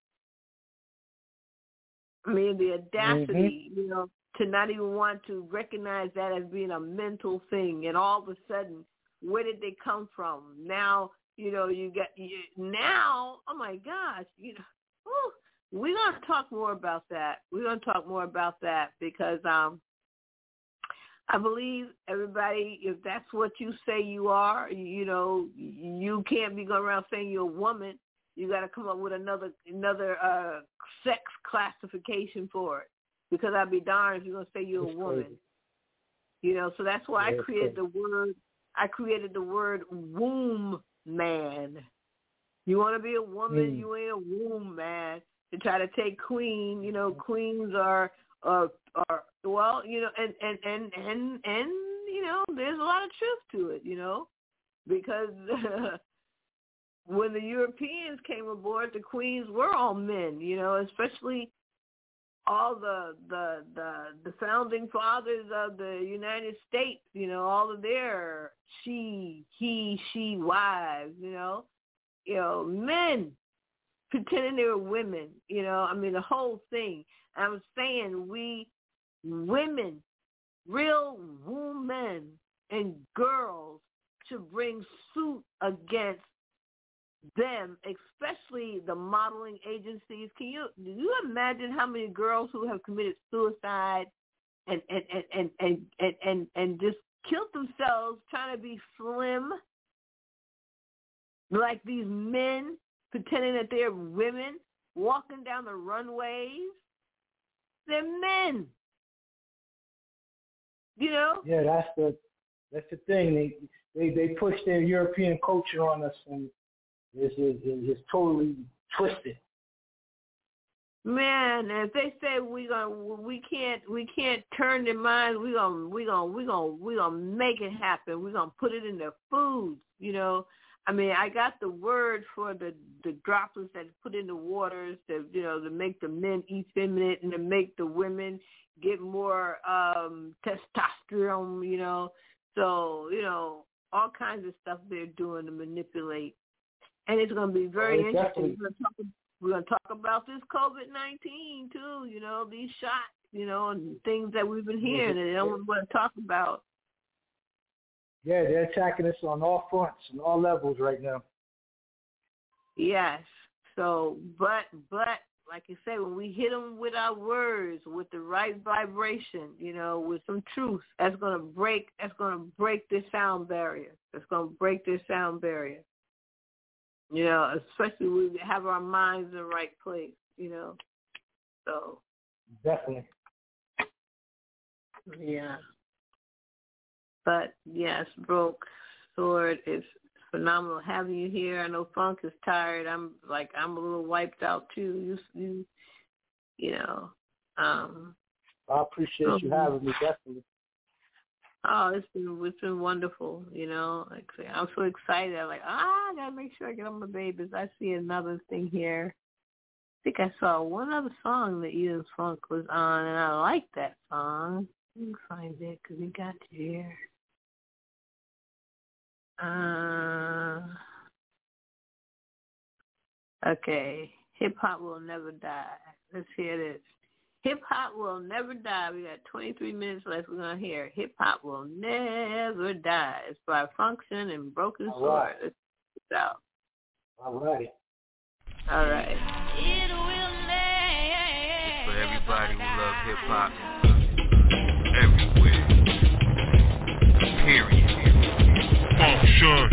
I mean, the audacity, mm-hmm. you know, to not even want to recognize that as being a mental thing, and all of a sudden, where did they come from? Now, you know, you got you, now. Oh my gosh, you know. Whew, we're going to talk more about that. We're going to talk more about that because um, I believe everybody, if that's what you say you are, you know, you can't be going around saying you're a woman. You got to come up with another another uh, sex classification for it, because I'd be darned if you're going to say you're that's a woman. Crazy. You know, so that's why yeah, I created the word. I created the word womb man. You want to be a woman, mm. you ain't a womb man. To try to take queen, you know, queens are, are, are well, you know, and, and, and, and, and, you know, there's a lot of truth to it, you know, because uh, when the Europeans came aboard, the queens were all men, you know, especially all the, the, the, the founding fathers of the United States, you know, all of their she, he, she wives, you know, you know, men. Pretending they were women, you know, I mean, the whole thing. I was saying we women, real women and girls should bring suit against them, especially the modeling agencies. Can you do you imagine how many girls who have committed suicide and and, and, and, and, and, and, and just killed themselves trying to be slim like these men? Pretending that they're women walking down the runways. They're men. You know? Yeah, that's the that's the thing. They they, they push their European culture on us, and it's, it's, it's totally twisted. Man, if they say we gonna we can't we can't turn their minds, we gonna we gonna we gonna we gonna make it happen. We're gonna put it in their food. You know. I mean, I got the word for the, the droplets that put in the waters to, you know, to make the men effeminate and to make the women get more um, testosterone, you know. So, you know, all kinds of stuff they're doing to manipulate. And it's going to be very oh, interesting. We're going, to talk, we're going to talk about this COVID nineteen, too, you know, these shots, you know, and things that we've been hearing that they don't want to talk about. Yeah, they're attacking us on all fronts and all levels right now. Yes. So, but, but, like you say, when we hit them with our words, with the right vibration, you know, with some truth, that's going to break, that's going to break this sound barrier. That's going to break this sound barrier. You know, especially when we have our minds in the right place, you know. So. Definitely. Yeah. But, yes, Broke Sword is phenomenal having you here. I know Funk is tired. I'm like I'm a little wiped out too. You, you, you know. Um, I appreciate okay. you having me. Definitely. Oh, it's been it's been wonderful. You know, like I'm so excited. I'm like, ah, I gotta make sure I get on my babies. I see another thing here. I think I saw one other song that Eden Funk was on, and I like that song. Let me find it because we got it here. Uh, okay. Hip hop will never die. Let's hear this. Hip hop will never die. We got twenty-three minutes left. We're gonna hear Hip hop will never die. It's by Function and Broken Sword. Right. Let's check it out. All right. All right. It's for everybody who loves hip hop everywhere. Period. Function.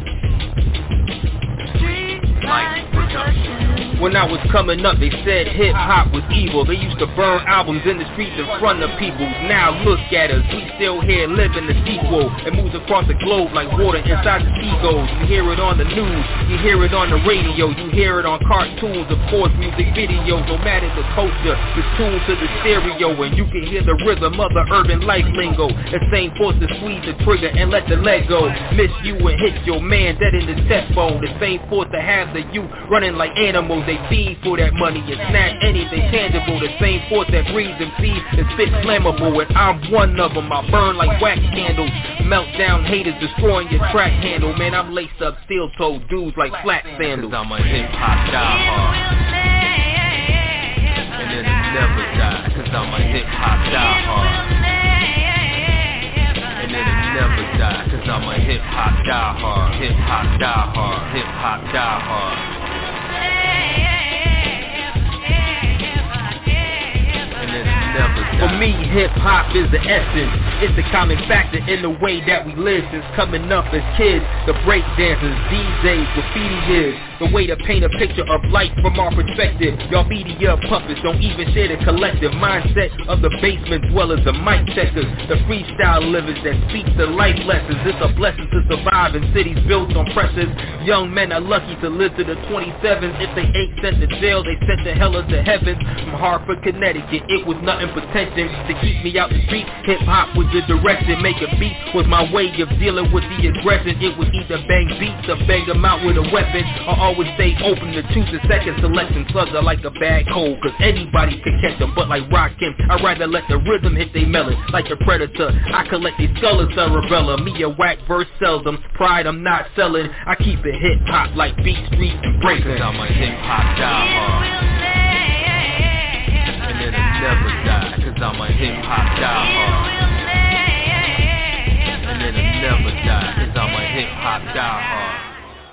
Like production. When I was coming up, they said hip-hop was evil. They used to burn albums in the streets in front of people. Now look at us, we still here living the sequel. It moves across the globe like water inside the seagulls. You hear it on the news, you hear it on the radio, you hear it on cartoons, of course, music videos. No matter the culture, it's tuned to the stereo, and you can hear the rhythm of the urban life lingo. The same force to squeeze the trigger and let the leg go. Miss you and hit your man dead in the chest bone. The same force to have the youth running like animals. They feed for that money and snatch anything tangible. The same force that breathes and feeds and spit flammable. And I'm one of them. I burn like wax candles. Melt down haters, destroying your track handle. Man, I'm laced up steel-toed dudes like flat sandals. Cause I'm a hip-hop diehard. And it'll never die. Cause I'm a hip-hop diehard. And it'll never die. Cause I'm a hip-hop diehard. Hip-hop diehard. Hip-hop diehard. For me, hip-hop is the essence. It's the common factor in the way that we live since coming up as kids. The break dancers, D Js, graffiti is the way to paint a picture of life from our perspective. Y'all media puppets don't even share the collective mindset of the basement dwellers, the mic checkers, the freestyle livers that speak the life lessons. It's a blessing to survive in cities built on pressures. Young men are lucky to live to the twenty-sevens. If they ain't sent to jail, they sent to hell or to heaven. From Hartford, Connecticut, it was nothing but tension to keep me out the street. Hip-hop was the direction. Making beats was my way of dealing with the aggression. It was either bang beats or bang them out with a weapon, or always stay open to choose a second selection. Slugs are like a bad cold, cause anybody can catch them. But like Rakim, I'd rather let the rhythm hit they melon. Like a predator, I collect these skulls, cerebella. Me a whack verse sells them. Pride I'm not selling. I keep it hip-hop like Beat Street and Breakers. I'm a hip-hop diehard. And it'll never die. Cause I'm a hip-hop diehard. And it'll never die. Cause I'm a hip-hop diehard.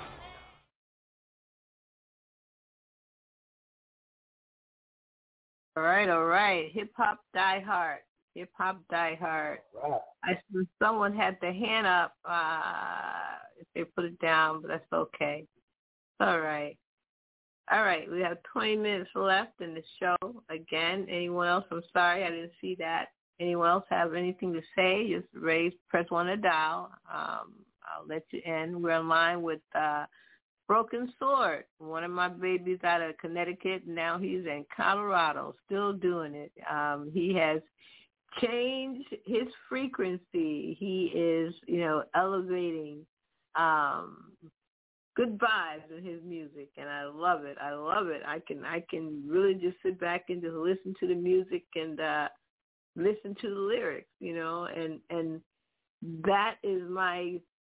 All right, all right. Hip-hop die hard. Hip-hop die hard. Right. I someone had their hand up uh, if they put it down, but that's okay. All right. All right, we have twenty minutes left in the show. Again, anyone else? I'm sorry, I didn't see that. Anyone else have anything to say? Just raise, press one to dial. Um, I'll let you in. We're in line with uh, Broken Sword, one of my babies out of Connecticut. Now he's in Colorado, still doing it. Um, he has changed his frequency. He is, you know, elevating um, good vibes in his music, and I love it. I love it. I can I can really just sit back and just listen to the music and uh, listen to the lyrics, you know, and and that is my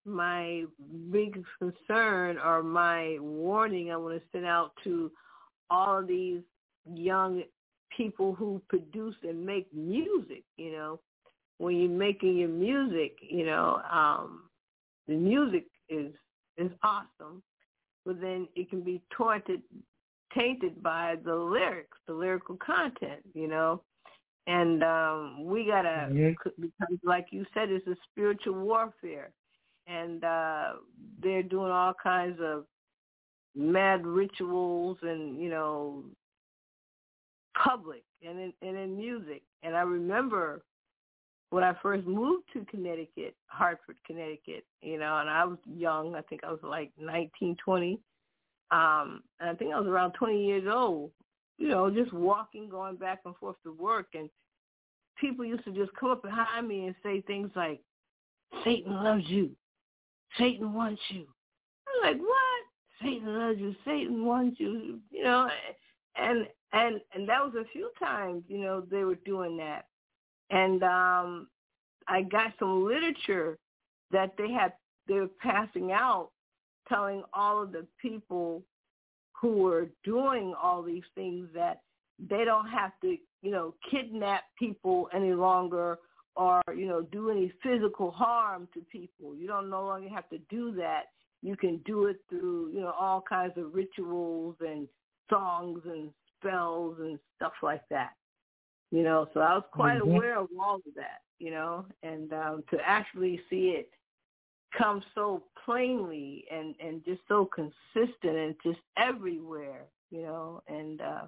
my biggest concern or my warning I want to send out to all of these young people who produce and make music, you know, when you're making your music, you know, um, the music is is awesome, but then it can be tainted, tainted by the lyrics, the lyrical content, you know. And um, we got to, mm-hmm. because like you said, it's a spiritual warfare. And uh, they're doing all kinds of mad rituals and, you know, public and in, and in music. And I remember when I first moved to Connecticut, Hartford, Connecticut, you know, and I was young. I think I was like nineteen, twenty. Um, and I think I was around twenty years old, you know, just walking, going back and forth to work. And people used to just come up behind me and say things like, Satan loves you. Satan wants you. I'm like, what? Satan loves you. Satan wants you. You know, and and and that was a few times, you know, they were doing that. And um, I got some literature that they had, they were passing out, telling all of the people who were doing all these things that they don't have to, you know, kidnap people any longer or, you know, do any physical harm to people. You don't no longer have to do that. You can do it through, you know, all kinds of rituals and songs and spells and stuff like that. You know, so I was quite mm-hmm. aware of all of that, you know, and um, to actually see it come so plainly and, and just so consistent and just everywhere, you know, and uh,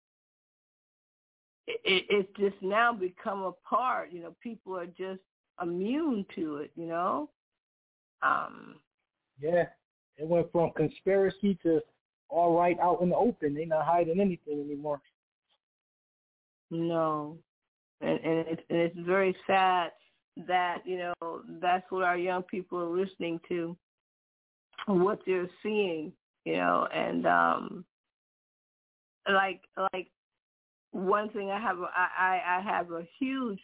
it, it just now become a part, you know, people are just immune to it, you know. Um, yeah, it went from conspiracy to all right out in the open. They're not hiding anything anymore. No, and, and, it's, and it's very sad that, you know, that's what our young people are listening to, what they're seeing, you know, and um, like like one thing I have I, I have a huge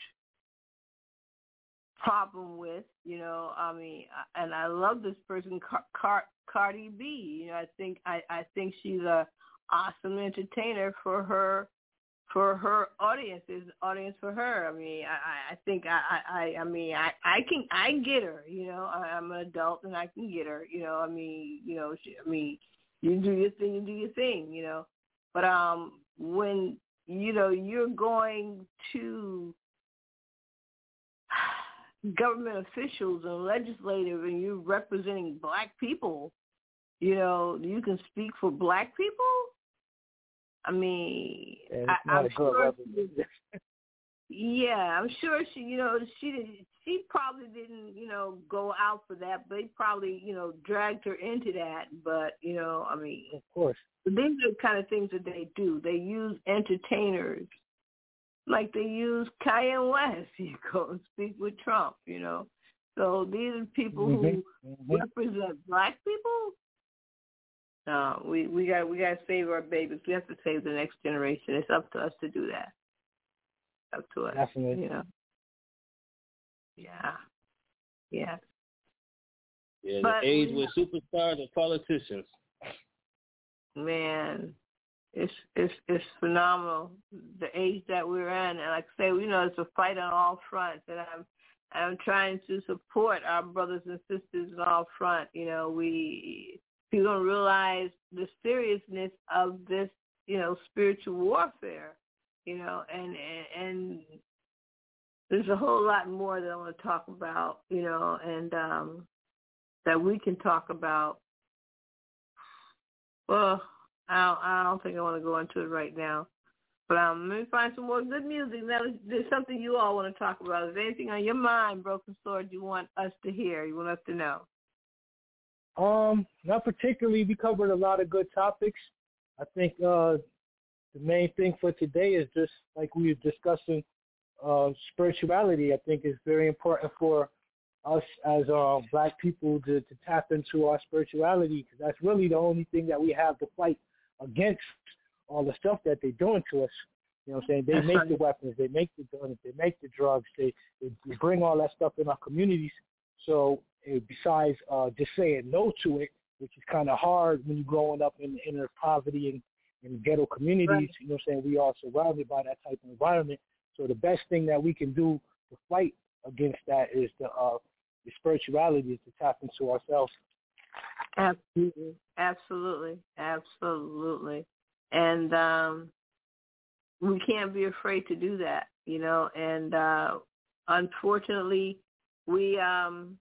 problem with, you know, I mean, and I love this person, Car- Car- Cardi B. You know, I think I, I think she's a awesome entertainer for her. For her audience, is audience for her. I mean, I, I think I, I, I mean, I, I can, I get her. You know, I, I'm an adult and I can get her. You know, I mean, you know, she, I mean, you do your thing, you do your thing. You know, but um, when you know you're going to government officials and legislative, and you're representing black people, you know, you can speak for black people. I mean, I, I'm sure. She, yeah, I'm sure she. You know, she did. She probably didn't. You know, go out for that. But they probably, you know, dragged her into that. But you know, I mean, of course, these are the kind of things that they do. They use entertainers, like they use Kanye West. You go and speak with Trump. You know, so these are people mm-hmm. who mm-hmm. represent black people. No, we we got we got to save our babies. We have to save the next generation. It's up to us to do that. Up to us. Definitely. You know. Yeah. Yeah. Yeah. But the age with superstars and politicians. Man, it's it's it's phenomenal. The age that we're in, and like I say, you know, it's a fight on all fronts, and I'm I'm trying to support our brothers and sisters on all fronts. You know, we. People don't realize the seriousness of this, you know, spiritual warfare, you know, and, and and there's a whole lot more that I want to talk about, you know, and um, that we can talk about. Well, I don't, I don't think I want to go into it right now, but um, let me find some more good music. Now, there's something you all want to talk about. Is there anything on your mind, Broken Sword, you want us to hear, you want us to know? Um, not particularly. We covered a lot of good topics. I think uh, the main thing for today is just like we were discussing, uh, spirituality. I think is very important for us as uh, black people to, to tap into our spirituality, because that's really the only thing that we have to fight against all the stuff that they're doing to us. You know what I'm saying? They that's make right. the weapons, they make the guns, they make the drugs, they, they, they bring all that stuff in our communities. So And besides uh, just saying no to it, which is kind of hard when you're growing up in inner poverty and in ghetto communities, right. You know what I'm saying? We are surrounded by that type of environment. So the best thing that we can do to fight against that is the, uh, the spirituality is to tap into ourselves. Absolutely, absolutely, absolutely. And um, we can't be afraid to do that, you know. And uh, unfortunately, we um,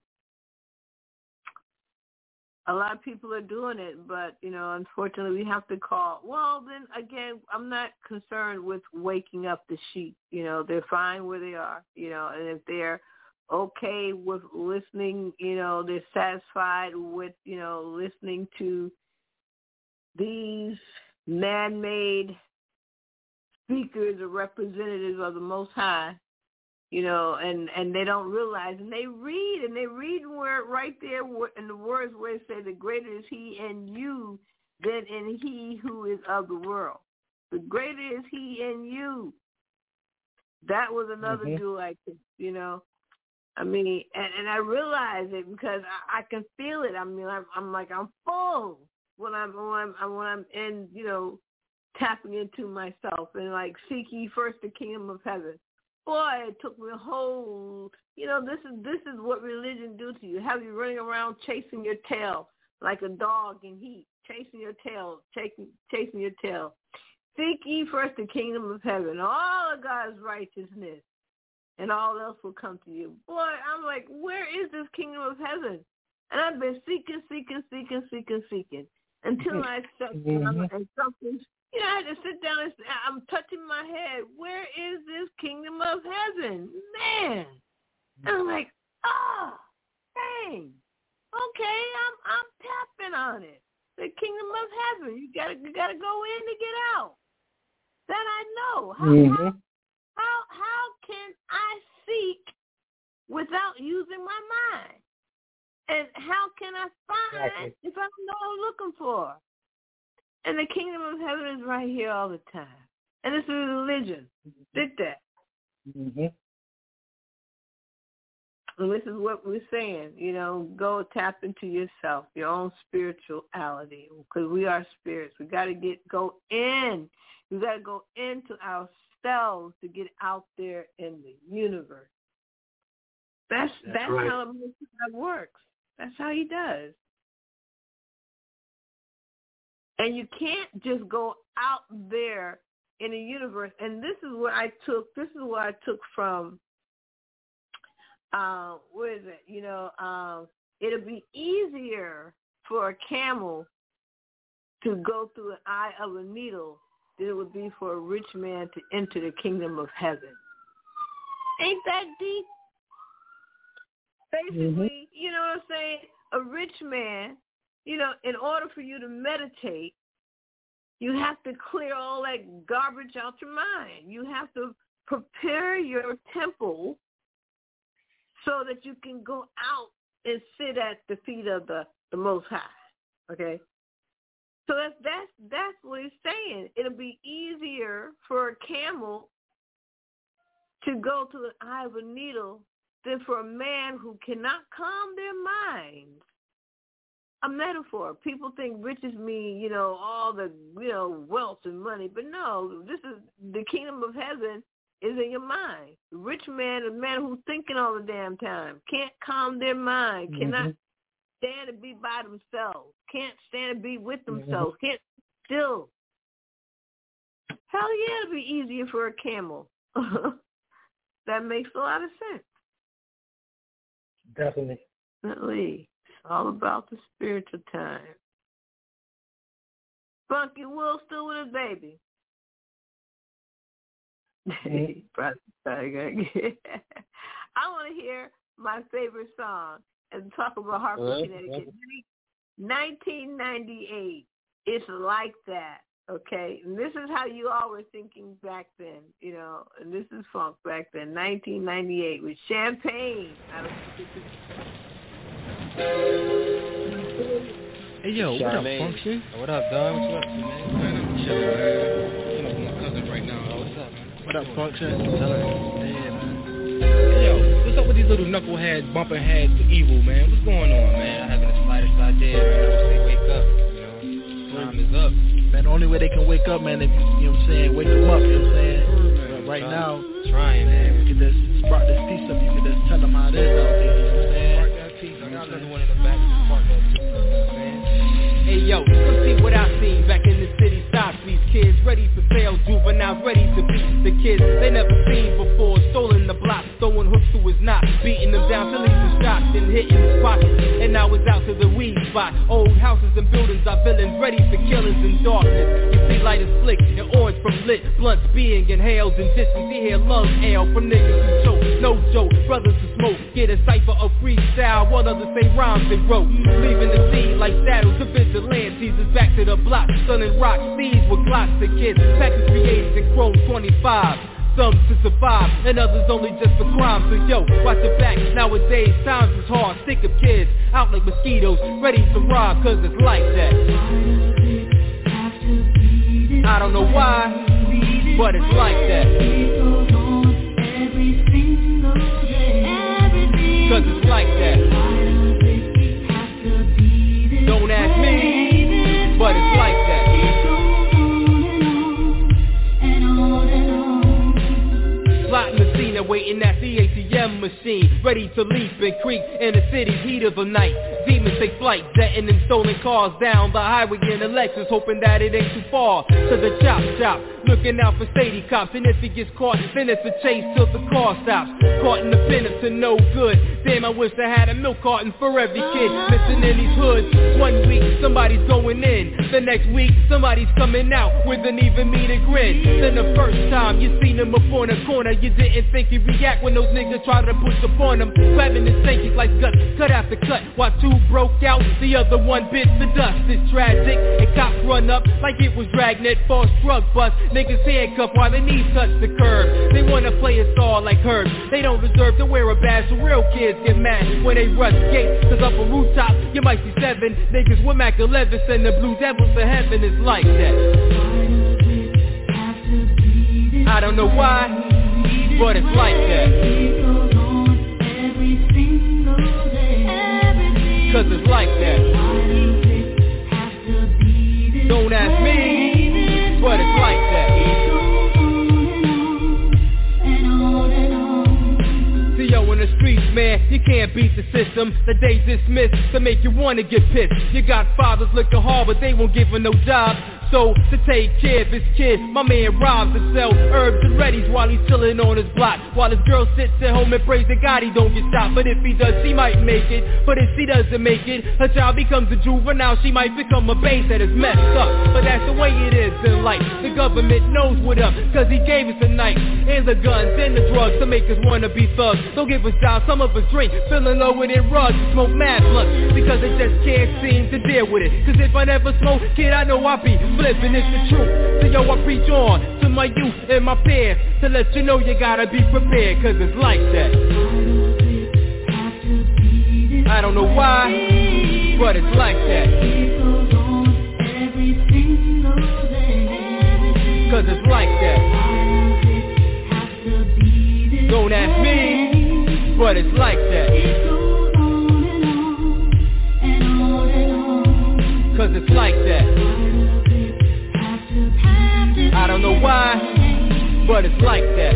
a lot of people are doing it, but, you know, unfortunately we have to call. Well, then, again, I'm not concerned with waking up the sheep. You know, they're fine where they are, you know, and if they're okay with listening, you know, they're satisfied with, you know, listening to these man-made speakers or representatives of the Most High, you know, and, and they don't realize, and they read, and they read where right there in the words where it says, the greater is he in you than in he who is of the world. The greater is he in you. That was another mm-hmm. jewel I think, you know. I mean, and, and I realize it because I, I can feel it. I mean, I'm, I'm like, I'm full when I'm, when I'm, when I'm in, you know, tapping into myself and like, seek ye first the kingdom of heaven. Boy, it took me a whole, you know, this is this is what religion do to you. Have you running around chasing your tail like a dog in heat, chasing your tail, chasing, chasing your tail. Seek ye first the kingdom of heaven, all of God's righteousness, and all else will come to you. Boy, I'm like, where is this kingdom of heaven? And I've been seeking, seeking, seeking, seeking, seeking, until I sat down and something. You know, I had to sit down and I'm touching my head. Where is this kingdom of heaven? Man. And I'm like, oh, dang. Okay, I'm I'm tapping on it. The kingdom of heaven. You gotta you gotta go in to get out. That I know. How mm-hmm. how, how how can I seek without using my mind? And how can I find exactly. if I don't know what I'm looking for? And the kingdom of heaven is right here all the time. And it's a religion. Did that. Mm-hmm. And this is what we're saying. You know, go tap into yourself, your own spirituality, because we are spirits. We got to get go in. We got to go into ourselves to get out there in the universe. That's that's, that's right. how God works. That's how he does. And you can't just go out there in the universe. And this is what I took. This is what I took from. Uh, what is it? You know, um, it'll be easier for a camel to go through an eye of a needle than it would be for a rich man to enter the kingdom of heaven. Ain't that deep? Basically, mm-hmm. you know what I'm saying? A rich man, you know, in order for you to meditate, you have to clear all that garbage out your mind. You have to prepare your temple so that you can go out and sit at the feet of the, the Most High. Okay? So that's, that's, that's what he's saying. It'll be easier for a camel to go to the eye of a needle than for a man who cannot calm their minds. A metaphor. People think riches mean, you know, all the, you know, wealth and money. But no, this is the kingdom of heaven is in your mind. The rich man, a man who's thinking all the damn time, can't calm their mind, mm-hmm. cannot stand to be by themselves, can't stand to be with themselves, mm-hmm. can't still. Hell yeah, it'd be easier for a camel. That makes a lot of sense. Definitely. Definitely. It's all about the spiritual time. Funky Will still with his baby. Mm-hmm. I want to hear my favorite song and talk about Hartford, uh, Connecticut. Uh, nineteen ninety-eight. It's like that. Okay, and this is how you all were thinking back then, you know, and this is funk back then, nineteen ninety-eight, with Champagne. Hey, yo, what up, Funky? What up, Don? What you up to, man? Chilling, man. Chilling with my cousin right now. Oh, what's up, man? What up, Function? Chilling. Yeah, man. Yo, what's up with these little knuckleheads bumping heads with evil, man? What's going on, man? I having the slightest idea, man. I would say wake up, you know. Time is up. Man, the only way they can wake up, man, if you, you know what I'm saying, wake them up, you know what I'm saying? Man, right trying, now, trying, man. You can just spark this piece up, you can just tell them how it is out there, you know what I'm saying? Spark that piece. I got another one in the back to spark that piece, you know what I'm saying? Hey, yo, come see what I seen back in the city. Stop these kids ready for sale, juveniles ready to beat the kids they never seen before. Stolen the block, throwing hooks to his knot, beating them down till he's shocked and hitting his pockets. And now it's out to the weed spot. Old houses and buildings are villains ready for killings in darkness. You see light is flick and orange from lit blunts being inhaled in distance. You hear lungs ail from niggas who choke. No joke, brothers to smoke. Get a cipher of freestyle, what others say rhymes they wrote. Leaving the scene like saddles to vigilantes is back to the block, selling rock seeds with glocks to kids. Package creators and chrome twenty-five. Some to survive, and others only just for crime. So yo, watch your back, nowadays times is hard. Sick of kids, out like mosquitoes, ready to rob, cause it's like that. I don't know why, but it's like that. Cause it's like that. Don't ask me, but it's like that. Plotting the scene and waiting at the A T M machine, ready to leap and creep in the city's heat of the night. Demons take flight, jetting and stolen cars down the highway in a Lexus, hoping that it ain't too far to the chop shop. Looking out for shady cops, and if he gets caught, then it's a chase till the car stops. Caught in the pen, it's to no good. Damn, I wish I had a milk carton for every kid missing in these hoods. One week, somebody's going in. The next week, somebody's coming out with an even meaner grin. Then the first time you seen him up on the corner, you didn't think he'd react when those niggas tried to push upon him. Grabbing his shankies like guts, cut after cut. While two broke out, the other one bit the dust. It's tragic, and cops run up like it was Dragnet for a drug bust. Niggas handcuffed while their knees touch the curb. They wanna play a star like Herb. They don't deserve to wear a badge, so real kids get mad when they rush gates. Cause up a rooftop, you might see seven niggas with Mac elevens and the blue devils to heaven. It's like that. I don't know why, but it's like that. Cause it's like that. Don't ask me, but it's like that. See, yo, in the streets, man, you can't beat the system. The day's dismissed to make you wanna get pissed. You got fathers looking hard, but they won't give her no job. So, to take care of his kid, my man robs and sells herbs and readies while he's chilling on his block. While his girl sits at home and prays to God he don't get shot. But if he does, she might make it. But if she doesn't make it, her child becomes a juvenile. She might become a base that is messed up. But that's the way it is in life. The government knows what up, cause he gave us a knife and the guns and the drugs to make us wanna be thugs. So give us jobs, some of us drink, feeling low with it rugs, smoke mad blunts, because they just can't seem to deal with it. Cause if I never smoke, kid, I know I be flipping, it's the truth. So yo, I preach on to my youth and my peers to let you know you gotta be prepared, cause it's like that. I don't know why, but it's like that. Cause it's like that. Don't ask me, but it's like that. Cause it's like that. I don't know why, but it's like that.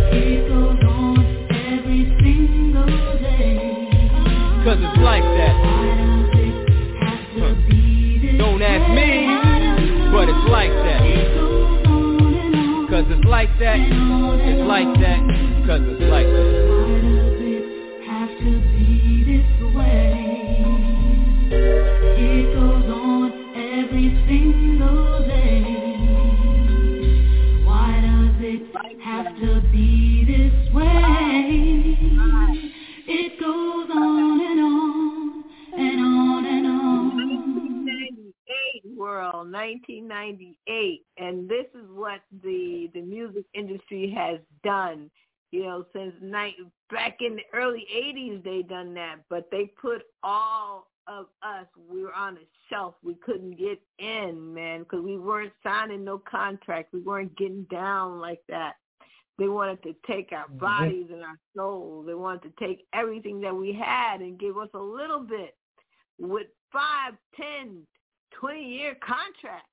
Cause it's like that. Huh. Don't ask me, but it's like that. Cause it's like that. It's like that. Cause it's like that. Have to be this way. It goes on every single day. Have to be this way. It goes on and on and on and on. nineteen ninety-eight world, nineteen ninety-eight, and this is what the the music industry has done. You know, since night back in the early eighties, they done that, but they put all of us, we were on a shelf. We couldn't get in, man, because we weren't signing no contract. We weren't getting down like that. They wanted to take our bodies and our souls. They wanted to take everything that we had and give us a little bit with five, ten, twenty-year contracts.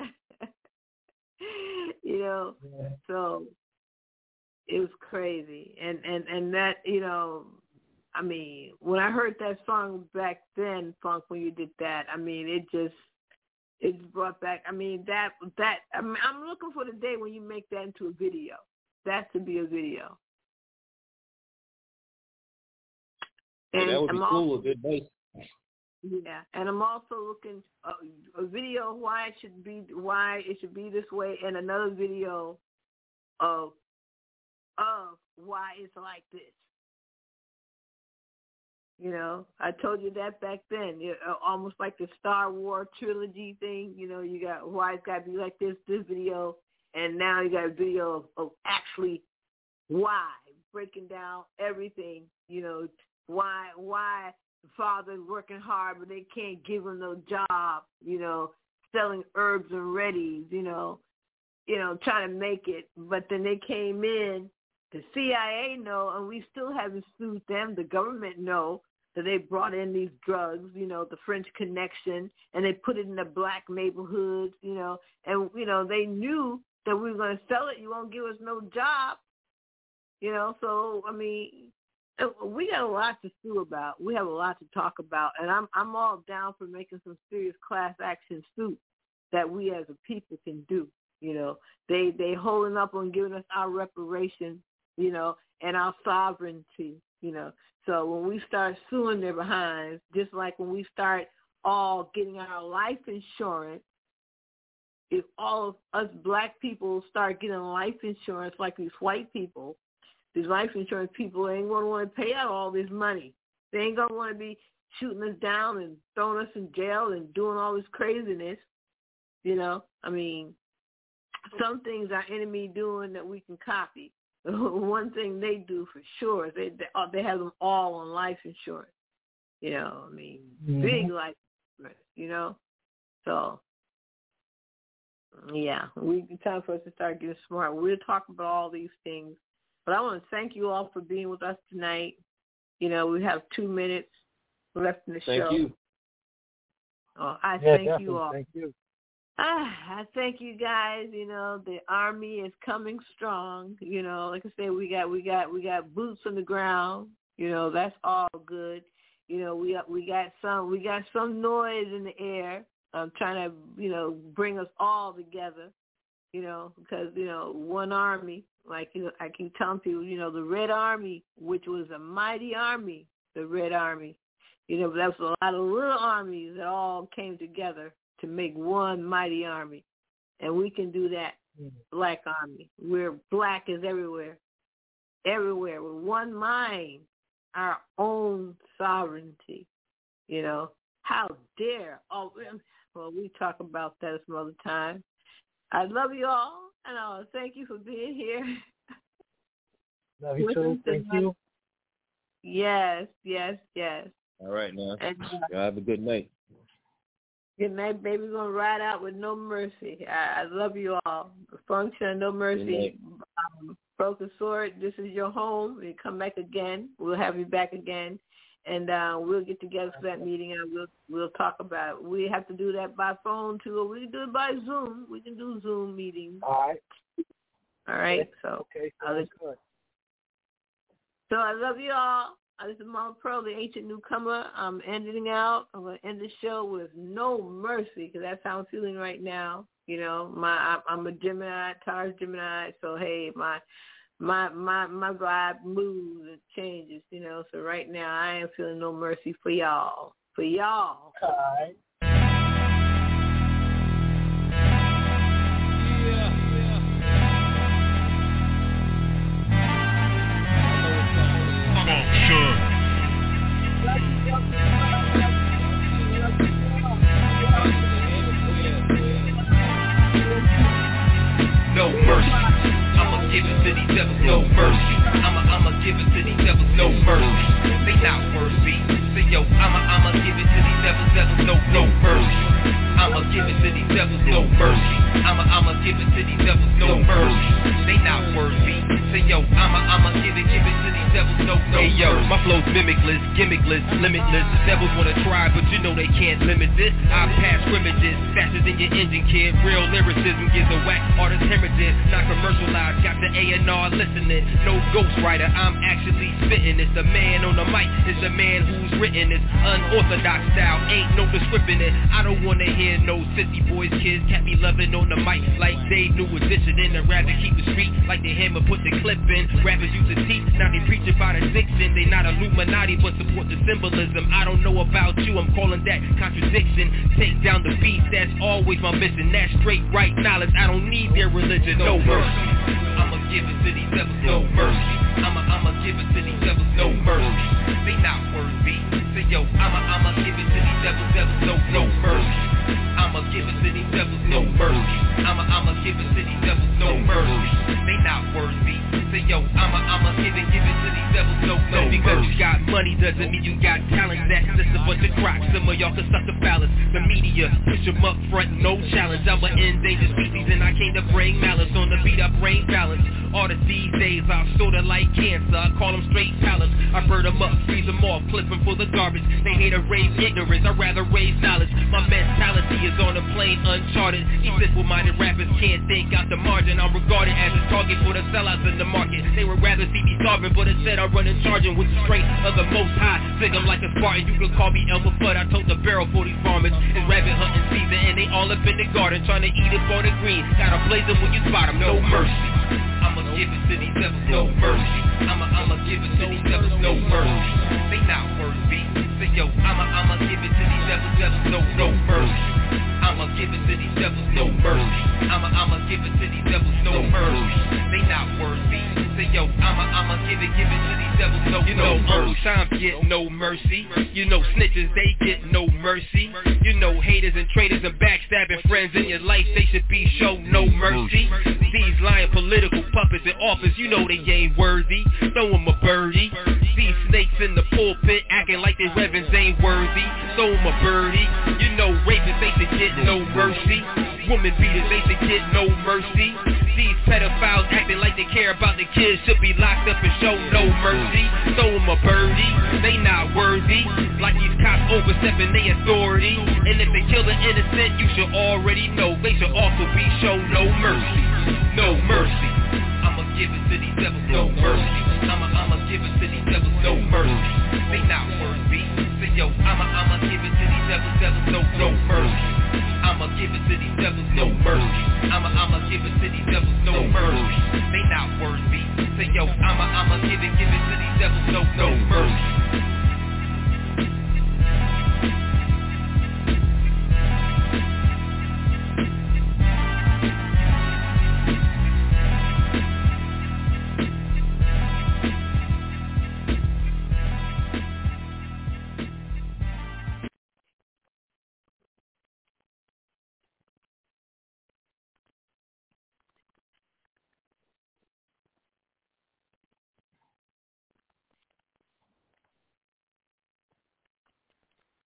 You know, yeah. So it was crazy. And, and, and that, you know, I mean, when I heard that song back then, Funk, when you did that, I mean, it just, it brought back, I mean, that, that, I mean, I'm looking for the day when you make that into a video. That to be a video. And yeah, that would be I'm cool, also, a good bass. Yeah, and I'm also looking uh, a video of why it should be why it should be this way, and another video of of why it's like this. You know, I told you that back then. You know, almost like the Star Wars trilogy thing. You know, you got why it's got to be like this. This video, and now you got a video of, of actually why, breaking down everything. You know, why why. Father's working hard, but they can't give him no job, you know, selling herbs and readies, you know, you know, trying to make it. But then they came in, the C I A know, and we still haven't sued them. The government know that they brought in these drugs, you know, the French Connection, and they put it in the black neighborhoods, you know, and, you know, they knew that we were going to sell it. You won't give us no job, you know, so, I mean, we got a lot to sue about. We have a lot to talk about, and I'm I'm all down for making some serious class action suits that we as a people can do. You know, they they holding up on giving us our reparations, you know, and our sovereignty. You know, so when we start suing their behinds, just like when we start all getting our life insurance, if all of us black people start getting life insurance like these white people. These life insurance people ain't going to want to pay out all this money. They ain't going to want to be shooting us down and throwing us in jail and doing all this craziness. You know, I mean, some things our enemy doing that we can copy. One thing they do for sure is they, they, they have them all on life insurance. You know, I mean, mm-hmm. big life insurance, you know. So, yeah, we it's time for us to start getting smart. We'll talk about all these things. But I want to thank you all for being with us tonight. You know, we have two minutes left in the thank show. Thank you. Oh, I yeah, thank you all. Thank you. Ah, I thank you guys. You know, the Army is coming strong. You know, like I said, we got we got we got boots on the ground. You know, that's all good. You know, we got we got some we got some noise in the air. I'm trying to you know bring us all together. You know, because you know one army. Like, you know, I keep telling people, you know, the Red Army, which was a mighty army, the Red Army, you know, that was a lot of little armies that all came together to make one mighty army. And we can do that, mm-hmm. Black Army. We're black is everywhere, everywhere. With one mind, our own sovereignty, you know. How dare, oh, well, we talk about that some other time. I love you all. And I want to thank you for being here. Love you too. Thank you. Yes, yes, yes. All right, now. And, uh, y'all have a good night. Good night, baby. We're going to ride out with No Mercy. I, I love you all. Function, No Mercy. Um, Broken Sword, this is your home. You come back again. We'll have you back again. And uh, we'll get together for that meeting, and we'll we'll talk about it. We have to do that by phone, too, or we can do it by Zoom. We can do Zoom meetings. All right. All right, okay. so. Okay, sounds good. So I love you all. This is Mama Pearl, the ancient newcomer. I'm ending out. I'm going to end the show with No Mercy, because that's how I'm feeling right now. You know, my I'm a Gemini, Taurus Gemini, so, hey, my... My my my vibe moves and changes, you know. So right now I am feeling no mercy for y'all. For y'all. All right. No mercy. I'ma give it to these devils, no mercy. I'ma, I'ma give it to these devils, no mercy. They not worthy. Say yo, I'ma, I'ma give it to these devils, devils, no, no mimicless, gimmickless, limitless. The devils wanna try, but you know they can't limit this. I pass scrimmages, faster than your engine, kid. Real lyricism gives a whack, artist hemorrhages. Not commercialized, got the A and R listening. No ghostwriter, I'm actually spitting. It's the man on the mic, it's the man who's written. It's unorthodox style, ain't no descripting it. I don't wanna hear no sissy boys, kids. Can't be loving on the mic like they New Edition. In the rather keep the street like the hammer put the clip in. Rappers use the teeth, now they preach about addiction. They not Illuminati, but support the symbolism. I don't know about you, I'm calling that contradiction. Take down the beat, that's always my mission. That's straight right knowledge, I don't need their religion. No mercy, I'ma give it to these devils. No mercy, I'ma I'ma give it to these devils. No mercy, they not worthy. Say yo, I'ma I'ma give it to these devils. Devils, no no mercy. I'ma give it to these devils. No mercy, I'ma I'ma give it to these devils. No mercy, they not worthy. Say yo, I'ma I'ma give it give it to these devils. No no mercy. Because you got money doesn't mean you got talent. That's just a bunch of crocs. Some of y'all can suck the phallus. The media push them up front, no challenge. I'm an endangered species and I came to bring malice on the beat up brain balance. Artists these days are sorta like cancer. I call them straight pallets. I burn them up, freeze them off, clip them full of garbage. They hate to raise ignorance, I'd rather raise knowledge. My mentality is on a plane uncharted. These simple-minded rappers can't think out the margin. I'm regarded as a target for the sellouts in the market. They would rather see me starving, but instead I'm running charging with the strength of the most high. Sing them like a Spartan, you can call me Elmer Fudd. I told the barrel for these farmers. It's rabbit hunting season and they all up in the garden trying to eat it for the green. Gotta blaze them when you spot them, no mercy. I'ma give it to these devils, no mercy. I'ma I'ma give it to these devils, no mercy. They not worthy. Say yo, I'ma I'ma give it to these devils, devils, no no mercy. I'ma give it to these devils, no mercy. I'ma I'ma give it to these devils, no mercy. They not worthy. Say yo, I'ma I'ma give it give it to these devils, no you know Uncle Tom get no mercy. You know snitches they get no mercy. You know haters and traitors and backstabbing friends in your life they should be shown no mercy. These lying political puppets in office, you know they ain't worthy. Throw them a birdie. These snakes in the pulpit acting like they reverends ain't worthy. Throw them a birdie. You know rapists they should get no mercy. Woman beaters they should get no mercy. These pedophiles acting like they care about the kids should be locked up and show no mercy. Throw them a birdie. They not worthy. Like these cops overstepping their authority. And if they kill an innocent, you should already know they should also be shown no mercy. No mercy. I'ma give it to these devils, no mercy. I'ma I'ma give it to these devils, no mercy. They not worthy. Say yo, I'ma I'ma give it to these devils, devils, no no mercy. I'ma give it to these devils, no mercy. I'ma I'ma give it to these devils, no mercy. They not worthy. Say yo, I'ma I'ma give it give it to these devils, no no mercy.